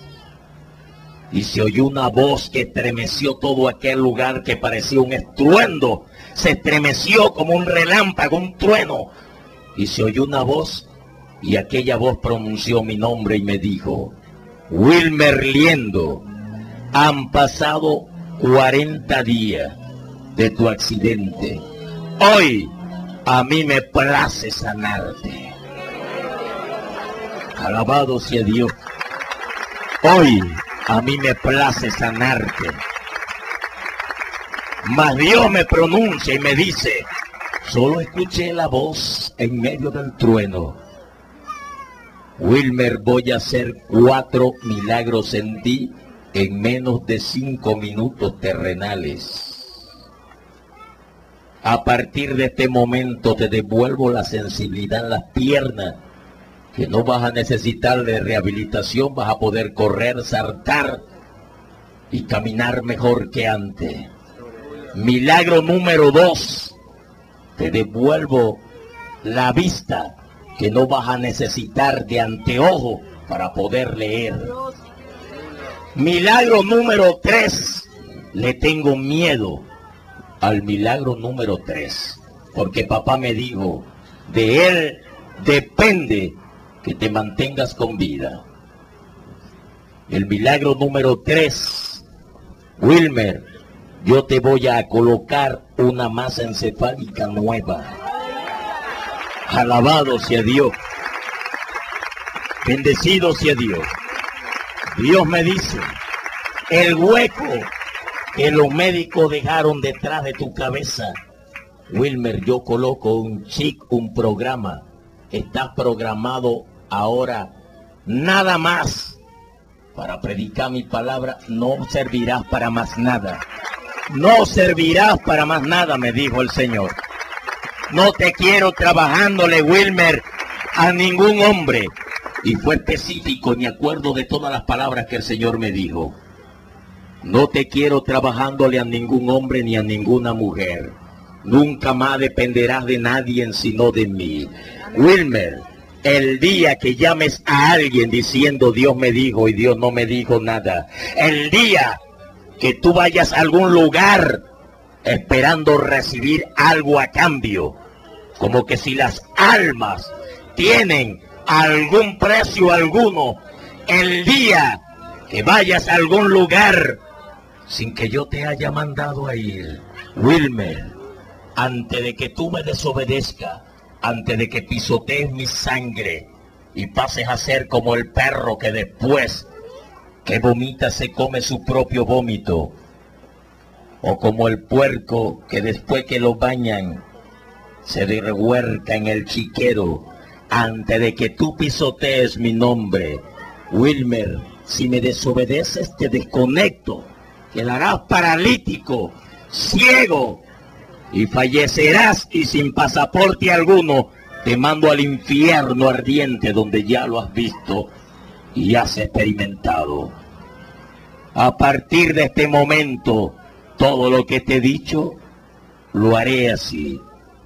[SPEAKER 1] Y se oyó una voz que estremeció todo aquel lugar, que parecía un estruendo. Se estremeció como un relámpago, un trueno. Y se oyó una voz, y aquella voz pronunció mi nombre y me dijo, Wilmer Liendo, han pasado
[SPEAKER 2] cuarenta días de tu accidente. Hoy a mí me place sanarte. Alabado sea Dios. Hoy a mí me place sanarte. Mas Dios me pronuncia y me dice, solo escuché la voz en medio del trueno. Wilmer, voy a hacer cuatro milagros en ti en menos de cinco minutos terrenales. A partir de este momento te devuelvo la sensibilidad en las piernas, que no vas a necesitar de rehabilitación, vas a poder correr, saltar y caminar mejor que antes. Milagro número dos, te devuelvo la vista, que no vas a necesitar de anteojo para poder leer. Milagro número tres, le tengo miedo al milagro número tres, porque papá me dijo, de él depende que te mantengas con vida. El milagro número tres, Wilmer, yo te voy a colocar una masa encefálica nueva. Alabado sea Dios. Bendecido sea Dios. Dios me dice, el hueco que los médicos dejaron detrás de tu cabeza, Wilmer, yo coloco un chip, un programa. Estás programado ahora nada más para predicar mi palabra. No servirás para más nada. No servirás para más nada, me dijo el Señor. No te quiero trabajándole, Wilmer, a ningún hombre. Y fue específico, me acuerdo de todas las palabras que el Señor me dijo. No te quiero trabajándole a ningún hombre ni a ninguna mujer. Nunca más dependerás de nadie sino de mí. Wilmer, el día que llames a alguien diciendo Dios me dijo y Dios no me dijo nada, el día que tú vayas a algún lugar esperando recibir algo a cambio, como que si las almas tienen algún precio alguno, el día que vayas a algún lugar sin que yo te haya mandado a ir, Wilmer, antes de que tú me desobedezcas, antes de que pisotees mi sangre y pases a ser como el perro que después que vomita se come su propio vómito, o como el puerco que después que lo bañan se revuelca en el chiquero, antes de que tú pisotees mi nombre, Wilmer, si me desobedeces te desconecto, quedarás paralítico, ciego, y fallecerás, y sin pasaporte alguno te mando al infierno ardiente donde ya lo has visto y has experimentado. A partir de este momento, todo lo que te he dicho, lo haré así.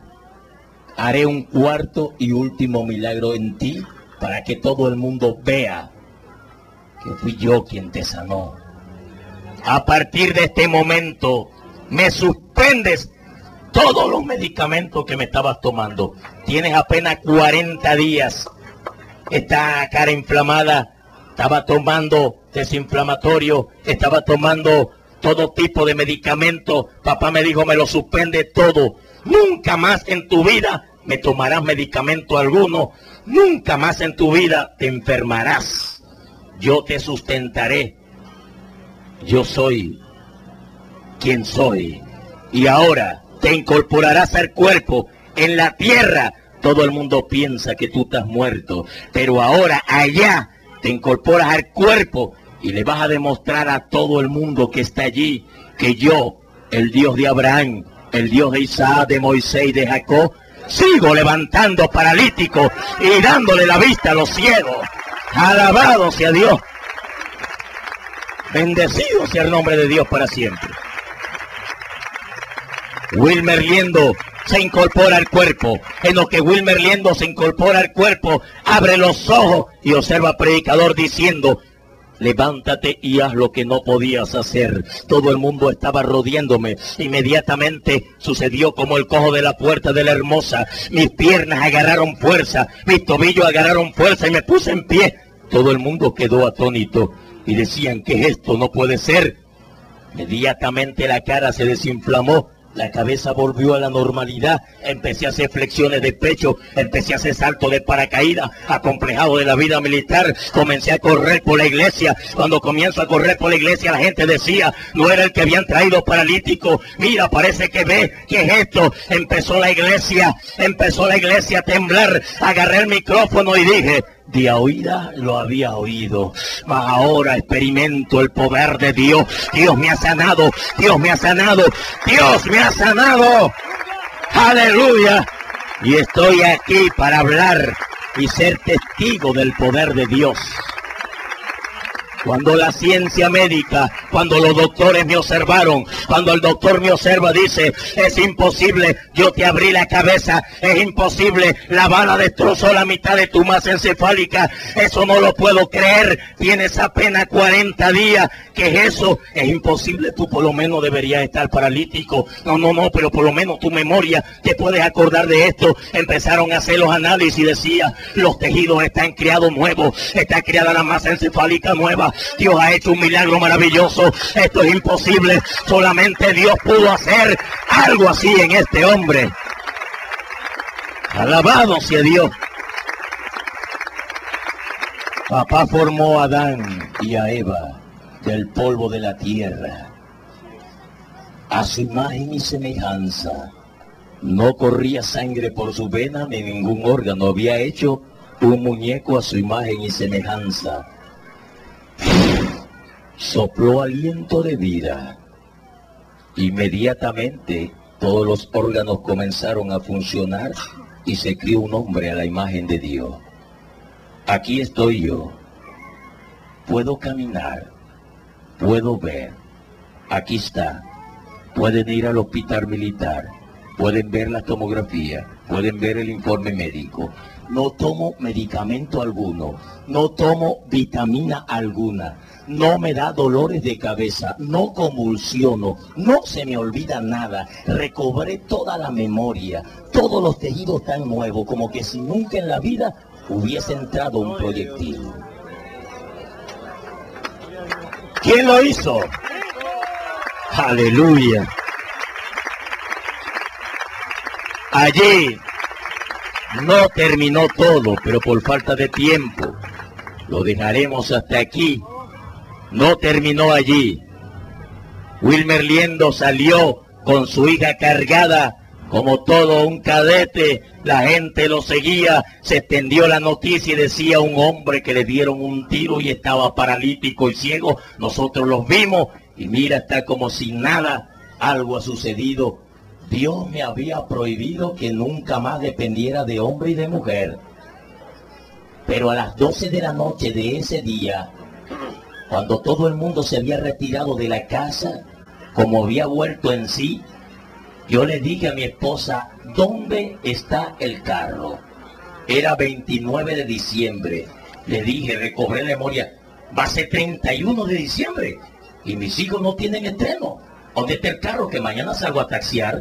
[SPEAKER 2] Haré un cuarto y último milagro en ti para que todo el mundo vea que fui yo quien te sanó. A partir de este momento, me suspendes todos los medicamentos que me estabas tomando. Tienes apenas cuarenta días. Esta cara inflamada, estaba tomando desinflamatorio, estaba tomando todo tipo de medicamentos. Papá me dijo, me lo suspende todo. Nunca más en tu vida me tomarás medicamento alguno. Nunca más en tu vida te enfermarás. Yo te sustentaré. Yo soy quien soy. Y ahora te incorporarás al cuerpo. En la tierra todo el mundo piensa que tú estás muerto, pero ahora allá te incorporas al cuerpo y le vas a demostrar a todo el mundo que está allí que yo, el Dios de Abraham, el Dios de Isaac, de Moisés y de Jacob, sigo levantando paralíticos y dándole la vista a los ciegos. Alabado sea Dios. Bendecido sea el nombre de Dios para siempre. Wilmer Liendo se incorpora al cuerpo. En lo que Wilmer Liendo se incorpora al cuerpo, abre los ojos y observa al predicador diciendo, levántate y haz lo que no podías hacer. Todo el mundo estaba rodeándome. Inmediatamente sucedió como el cojo de la puerta de la Hermosa. Mis piernas agarraron fuerza, mis tobillos agarraron fuerza y me puse en pie. Todo el mundo quedó atónito y decían, ¿qué es esto? No puede ser. Inmediatamente la cara se desinflamó, la cabeza volvió a la normalidad, empecé a hacer flexiones de pecho, empecé a hacer salto de paracaídas, acomplejado de la vida militar, comencé a correr por la iglesia. Cuando comienzo a correr por la iglesia, la gente decía, no era el que habían traído paralítico, mira, parece que ve, ¿qué es esto? Empezó la iglesia, empezó la iglesia a temblar, agarré el micrófono y dije, de oída lo había oído, mas ahora experimento el poder de Dios. Dios me ha sanado, Dios me ha sanado, Dios me ha sanado. Aleluya. Y estoy aquí para hablar y ser testigo del poder de Dios. Cuando la ciencia médica, cuando los doctores me observaron, cuando el doctor me observa, dice, es imposible, yo te abrí la cabeza, es imposible, la bala destrozó la mitad de tu masa encefálica, eso no lo puedo creer, tienes apenas cuarenta días, ¿qué es eso? Es imposible, tú por lo menos deberías estar paralítico, no, no, no, pero por lo menos tu memoria te puedes acordar de esto. Empezaron a hacer los análisis y decía, los tejidos están creados nuevos, está creada la masa encefálica nueva. Dios ha hecho un milagro maravilloso. Esto es imposible. Solamente Dios pudo hacer algo así en este hombre. Alabado sea Dios. Papá formó a Adán y a Eva del polvo de la tierra, a su imagen y semejanza. No corría sangre por su vena ni ningún órgano. Había hecho un muñeco a su imagen y semejanza. Sopló aliento de vida. Inmediatamente todos los órganos comenzaron a funcionar y se crió un hombre a la imagen de Dios. Aquí estoy yo. Puedo caminar, puedo ver. Aquí está. Pueden ir al hospital militar, pueden ver la tomografía, pueden ver el informe médico. No tomo medicamento alguno, no tomo vitamina alguna, no me da dolores de cabeza, no convulsiono, no se me olvida nada, recobré toda la memoria, todos los tejidos están nuevos, como que si nunca en la vida hubiese entrado un proyectil. ¿Quién lo hizo? Aleluya. Allí no terminó todo, pero por falta de tiempo lo dejaremos hasta aquí. No terminó allí. Wilmer Liendo salió con su hija cargada como todo un cadete. La gente lo seguía, se extendió la noticia y decía un hombre que le dieron un tiro y estaba paralítico y ciego. Nosotros los vimos y mira, está como si nada. Algo ha sucedido. Dios me había prohibido que nunca más dependiera de hombre y de mujer. Pero a las doce de la noche de ese día, cuando todo el mundo se había retirado de la casa, como había vuelto en sí, yo le dije a mi esposa, ¿dónde está el carro? Era veintinueve de diciembre. Le dije, recobré la memoria, va a ser treinta y uno de diciembre y mis hijos no tienen estreno. ¿Dónde está el carro que mañana salgo a taxiar?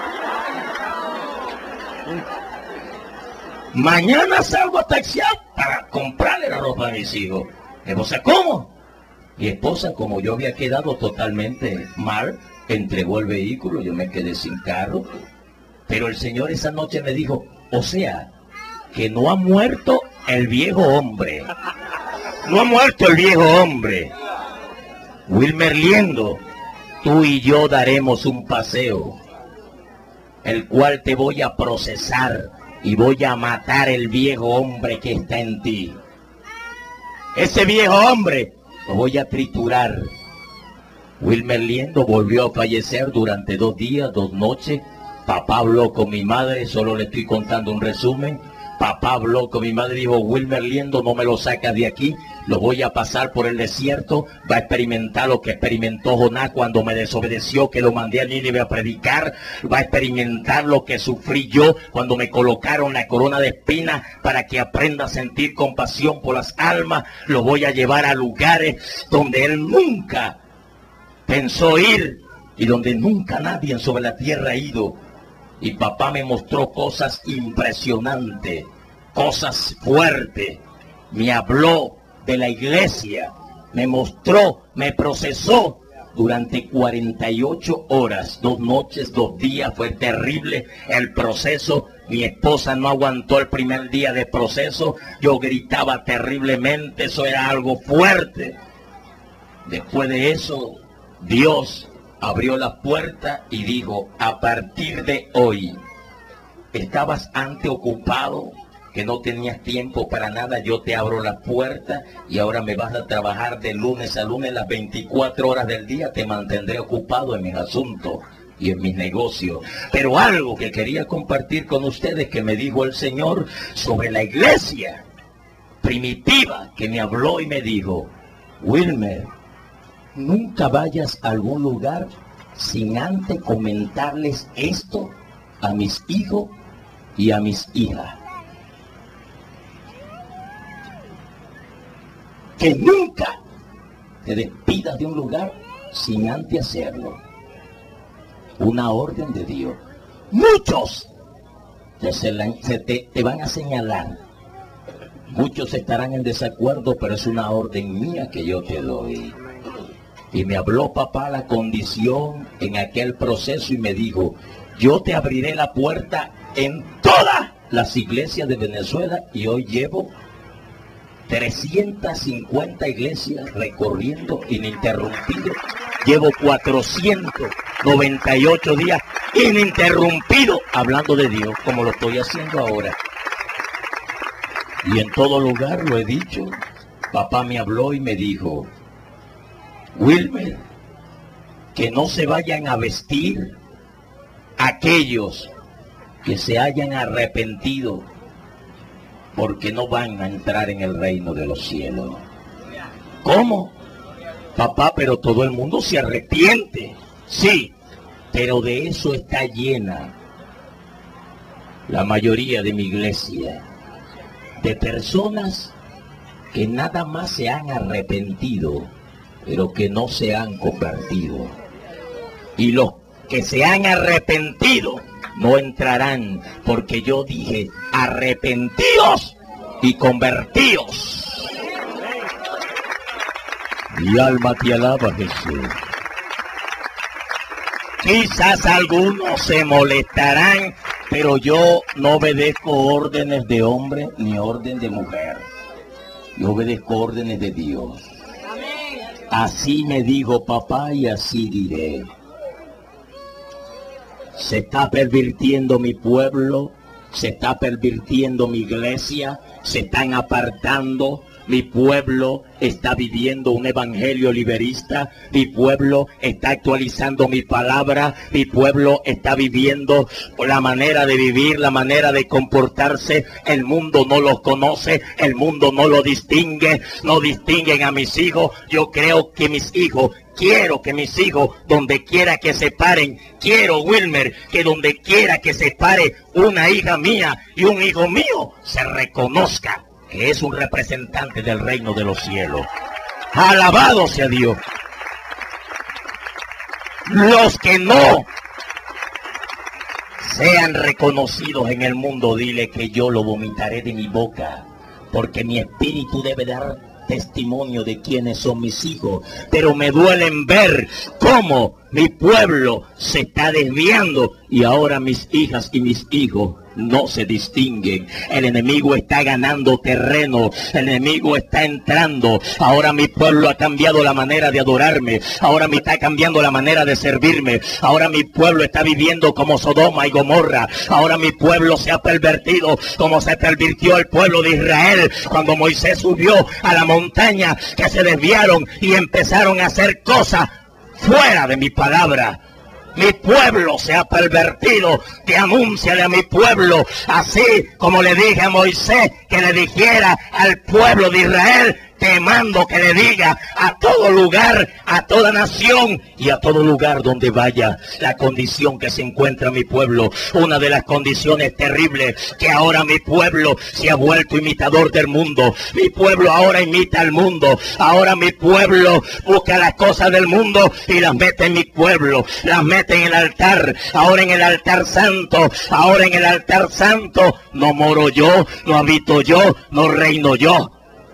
[SPEAKER 2] Mañana salgo a taxiar para comprarle la ropa a mis hijos. Mi esposa, ¿cómo? Mi esposa, como yo había quedado totalmente mal, entregó el vehículo, yo me quedé sin carro. Pero el Señor esa noche me dijo, o sea, que no ha muerto el viejo hombre. No ha muerto el viejo hombre. Wilmer Liendo, tú y yo daremos un paseo, el cual te voy a procesar y voy a matar el viejo hombre que está en ti. Ese viejo hombre lo voy a triturar. Wilmer Liendo volvió a fallecer durante dos días, dos noches. Papá habló con mi madre, solo le estoy contando un resumen. Papá habló con mi madre y dijo, Wilmer Liendo no me lo sacas de aquí, lo voy a pasar por el desierto, va a experimentar lo que experimentó Jonás cuando me desobedeció, que lo mandé a Nínive a predicar, va a experimentar lo que sufrí yo cuando me colocaron la corona de espinas para que aprenda a sentir compasión por las almas. Lo voy a llevar a lugares donde él nunca pensó ir y donde nunca nadie sobre la tierra ha ido. Y papá me mostró cosas impresionantes, cosas fuertes. Me habló de la iglesia, me mostró, me procesó durante cuarenta y ocho horas, dos noches, dos días, fue terrible el proceso. Mi esposa no aguantó el primer día de proceso, yo gritaba terriblemente, eso era algo fuerte. Después de eso, Dios abrió la puerta y dijo, a partir de hoy, estabas antes ocupado, que no tenías tiempo para nada, yo te abro la puerta y ahora me vas a trabajar de lunes a lunes las veinticuatro horas del día, te mantendré ocupado en mis asuntos y en mis negocios. Pero algo que quería compartir con ustedes que me dijo el Señor sobre la iglesia primitiva, que me habló y me dijo, Wilmer, nunca vayas a algún lugar sin antes comentarles esto a mis hijos y a mis hijas. Que nunca te despidas de un lugar sin antes hacerlo. Una orden de Dios. Muchos te, se te, te van a señalar. Muchos estarán en desacuerdo, pero es una orden mía que yo te doy. Y me habló papá la condición en aquel proceso y me dijo, yo te abriré la puerta en todas las iglesias de Venezuela, y hoy llevo trescientas cincuenta iglesias recorriendo ininterrumpido. Llevo cuatrocientos noventa y ocho días ininterrumpido hablando de Dios, como lo estoy haciendo ahora. Y en todo lugar lo he dicho. Papá me habló y me dijo, Wilmer, que no se vayan a vestir aquellos que se hayan arrepentido, porque no van a entrar en el reino de los cielos. ¿Cómo? Papá, pero todo el mundo se arrepiente. Sí, pero de eso está llena la mayoría de mi iglesia, de personas que nada más se han arrepentido, pero que no se han convertido. Y los que se han arrepentido no entrarán, porque yo dije, arrepentíos y convertíos. Mi alma te alaba, Jesús. Quizás algunos se molestarán, pero yo no obedezco órdenes de hombre ni orden de mujer. Yo obedezco órdenes de Dios. Así me dijo papá y así diré. Se está pervirtiendo mi pueblo, se está pervirtiendo mi iglesia, se están apartando. Mi pueblo está viviendo un evangelio liberista, mi pueblo está actualizando mi palabra, mi pueblo está viviendo la manera de vivir, la manera de comportarse. El mundo no los conoce, el mundo no lo distingue, no distinguen a mis hijos. Yo creo que mis hijos, quiero que mis hijos, donde quiera que se paren, quiero, Wilmer, que donde quiera que se pare una hija mía y un hijo mío, se reconozca que es un representante del reino de los cielos. Alabado sea Dios. Los que no sean reconocidos en el mundo, dile que yo lo vomitaré de mi boca, porque mi espíritu debe dar testimonio de quiénes son mis hijos. Pero me duelen ver cómo mi pueblo se está desviando y ahora mis hijas y mis hijos no se distinguen. El enemigo está ganando terreno, el enemigo está entrando. Ahora mi pueblo ha cambiado la manera de adorarme, ahora me está cambiando la manera de servirme. Ahora mi pueblo está viviendo como Sodoma y Gomorra. Ahora mi pueblo se ha pervertido como se pervirtió el pueblo de Israel cuando Moisés subió a la montaña, que se desviaron y empezaron a hacer cosas fuera de mi palabra. Mi pueblo se ha pervertido. Te anúnciale a mi pueblo, así como le dije a Moisés que le dijera al pueblo de Israel. Te mando que le diga a todo lugar, a toda nación y a todo lugar donde vaya la condición que se encuentra mi pueblo. Una de las condiciones terribles, que ahora mi pueblo se ha vuelto imitador del mundo. Mi pueblo ahora imita al mundo. Ahora mi pueblo busca las cosas del mundo y las mete en mi pueblo. Las mete en el altar. Ahora en el altar santo. Ahora en el altar santo no moro yo, no habito yo, no reino yo.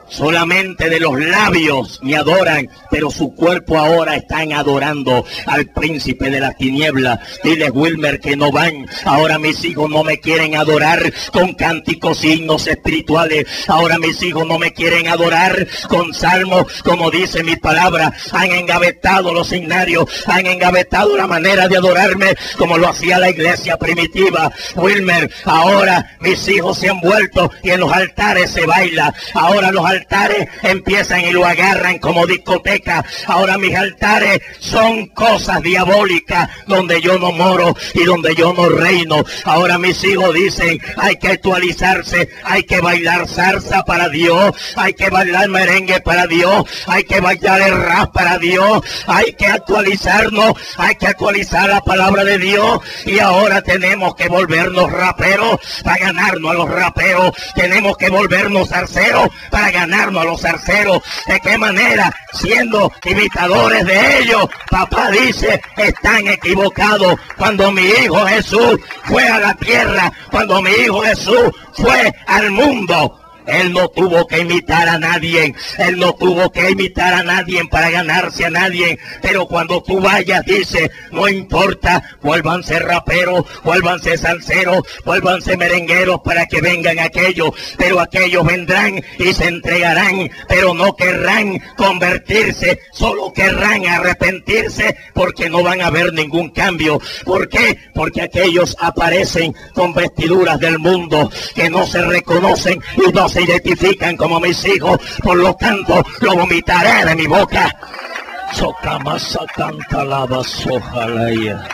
[SPEAKER 2] Solamente de los labios me adoran, pero su cuerpo ahora están adorando al príncipe de las tinieblas. Dile, Wilmer, que no van. Ahora mis hijos no me quieren adorar con cánticos y himnos espirituales. Ahora mis hijos no me quieren adorar con salmos, como dice mi palabra. Han engavetado los signarios, han engavetado la manera de adorarme como lo hacía la iglesia primitiva. Wilmer, ahora mis hijos se han vuelto y en los altares se baila. Ahora los altares empiezan y lo agarran como discoteca. Ahora mis altares son cosas diabólicas donde yo no moro y donde yo no reino. Ahora mis hijos dicen, hay que actualizarse, hay que bailar salsa para Dios, hay que bailar merengue para Dios, hay que bailar el rap para Dios, hay que actualizarnos, hay que actualizar la palabra de Dios. Y ahora tenemos que volvernos raperos para ganarnos a los raperos, tenemos que volvernos zarceros para ganarnos a los zarceros. ¿De qué manera? Siendo imitadores de ellos. Papá dice, están equivocados. Cuando mi hijo Jesús fue a la tierra, cuando mi hijo Jesús fue al mundo, él no tuvo que imitar a nadie, él no tuvo que imitar a nadie para ganarse a nadie. Pero cuando tú vayas, dice, no importa, vuélvanse raperos, vuélvanse salseros, vuélvanse merengueros para que vengan aquellos. Pero aquellos vendrán y se entregarán, pero no querrán convertirse, solo querrán arrepentirse, porque no van a ver ningún cambio. ¿Por qué? Porque aquellos aparecen con vestiduras del mundo que no se reconocen y no se identifican como mis hijos. Por lo tanto, lo vomitaré de mi boca. Socamasa canta lava sojalaya.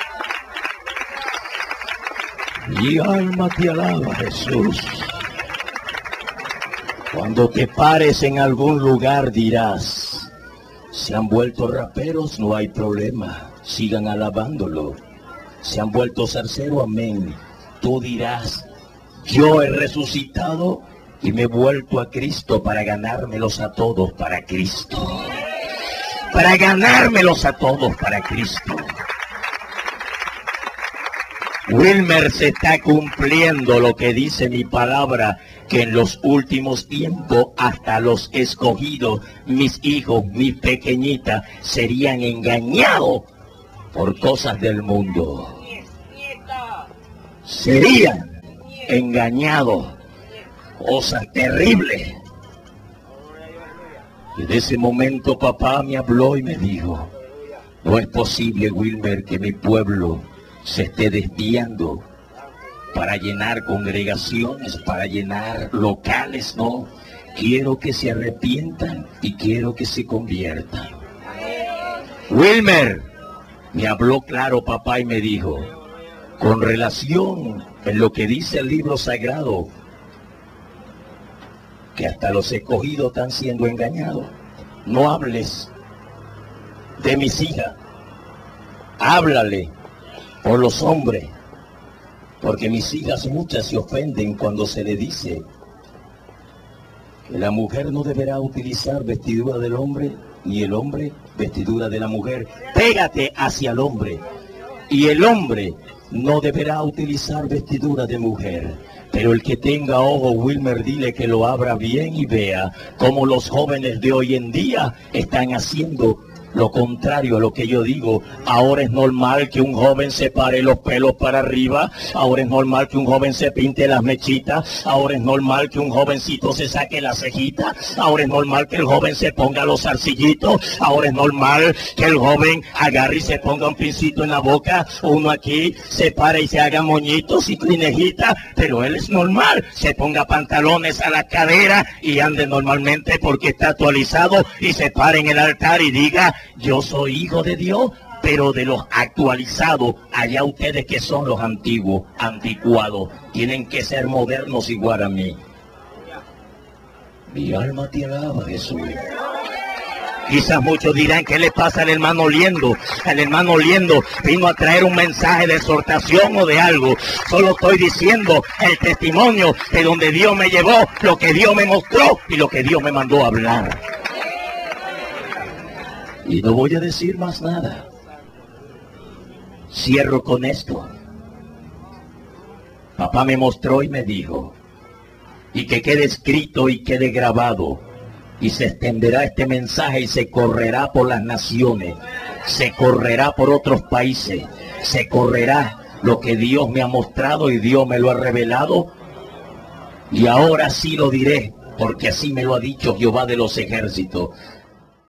[SPEAKER 2] Mi alma te alaba, Jesús. Cuando te pares en algún lugar dirás, se han vuelto raperos, no hay problema, sigan alabándolo. Se han vuelto zarceros, amén. Tú dirás, yo he resucitado y me he vuelto a Cristo para ganármelos a todos para Cristo. Para ganármelos a todos para Cristo. Wilmer, se está cumpliendo lo que dice mi palabra, que en los últimos tiempos hasta los escogidos, mis hijos, mis pequeñitas, serían engañados por cosas del mundo. Serían engañados. Cosas terribles. Y de ese momento papá me habló y me dijo, no es posible, Wilmer, que mi pueblo se esté desviando para llenar congregaciones, para llenar locales, no. Quiero que se arrepientan y quiero que se conviertan. Wilmer, me habló claro papá y me dijo, con relación en lo que dice el libro sagrado, que hasta los escogidos están siendo engañados. No hables de mis hijas, háblale por los hombres, porque mis hijas muchas se ofenden cuando se le dice que la mujer no deberá utilizar vestidura del hombre, ni el hombre vestidura de la mujer. Pégate hacia el hombre, y el hombre no deberá utilizar vestidura de mujer. Pero el que tenga ojo, Wilmer, dile que lo abra bien y vea cómo los jóvenes de hoy en día están haciendo lo contrario a lo que yo digo. Ahora es normal que un joven se pare los pelos para arriba, ahora es normal que un joven se pinte las mechitas, ahora es normal que un jovencito se saque la cejita, ahora es normal que el joven se ponga los zarcillitos, ahora es normal que el joven agarre y se ponga un pincito en la boca, uno aquí se pare y se haga moñitos y crinejitas, pero él es normal, se ponga pantalones a la cadera y ande normalmente porque está actualizado y se pare en el altar y diga, yo soy hijo de Dios, pero de los actualizados. Allá ustedes que son los antiguos, anticuados, tienen que ser modernos igual a mí. Mi alma te alaba, Jesús. Quizás muchos dirán, ¿qué le pasa al hermano Liendo? El hermano Liendo vino a traer un mensaje de exhortación o de algo. Solo estoy diciendo el testimonio de donde Dios me llevó, lo que Dios me mostró y lo que Dios me mandó a hablar. Y no voy a decir más nada. Cierro con esto. Papá me mostró y me dijo, y que quede escrito y quede grabado,
[SPEAKER 1] y se extenderá este mensaje y se correrá por las naciones, se correrá por otros países, se correrá lo que Dios me ha mostrado y Dios me lo ha revelado. Y ahora sí lo diré, porque así me lo ha dicho Jehová de los ejércitos.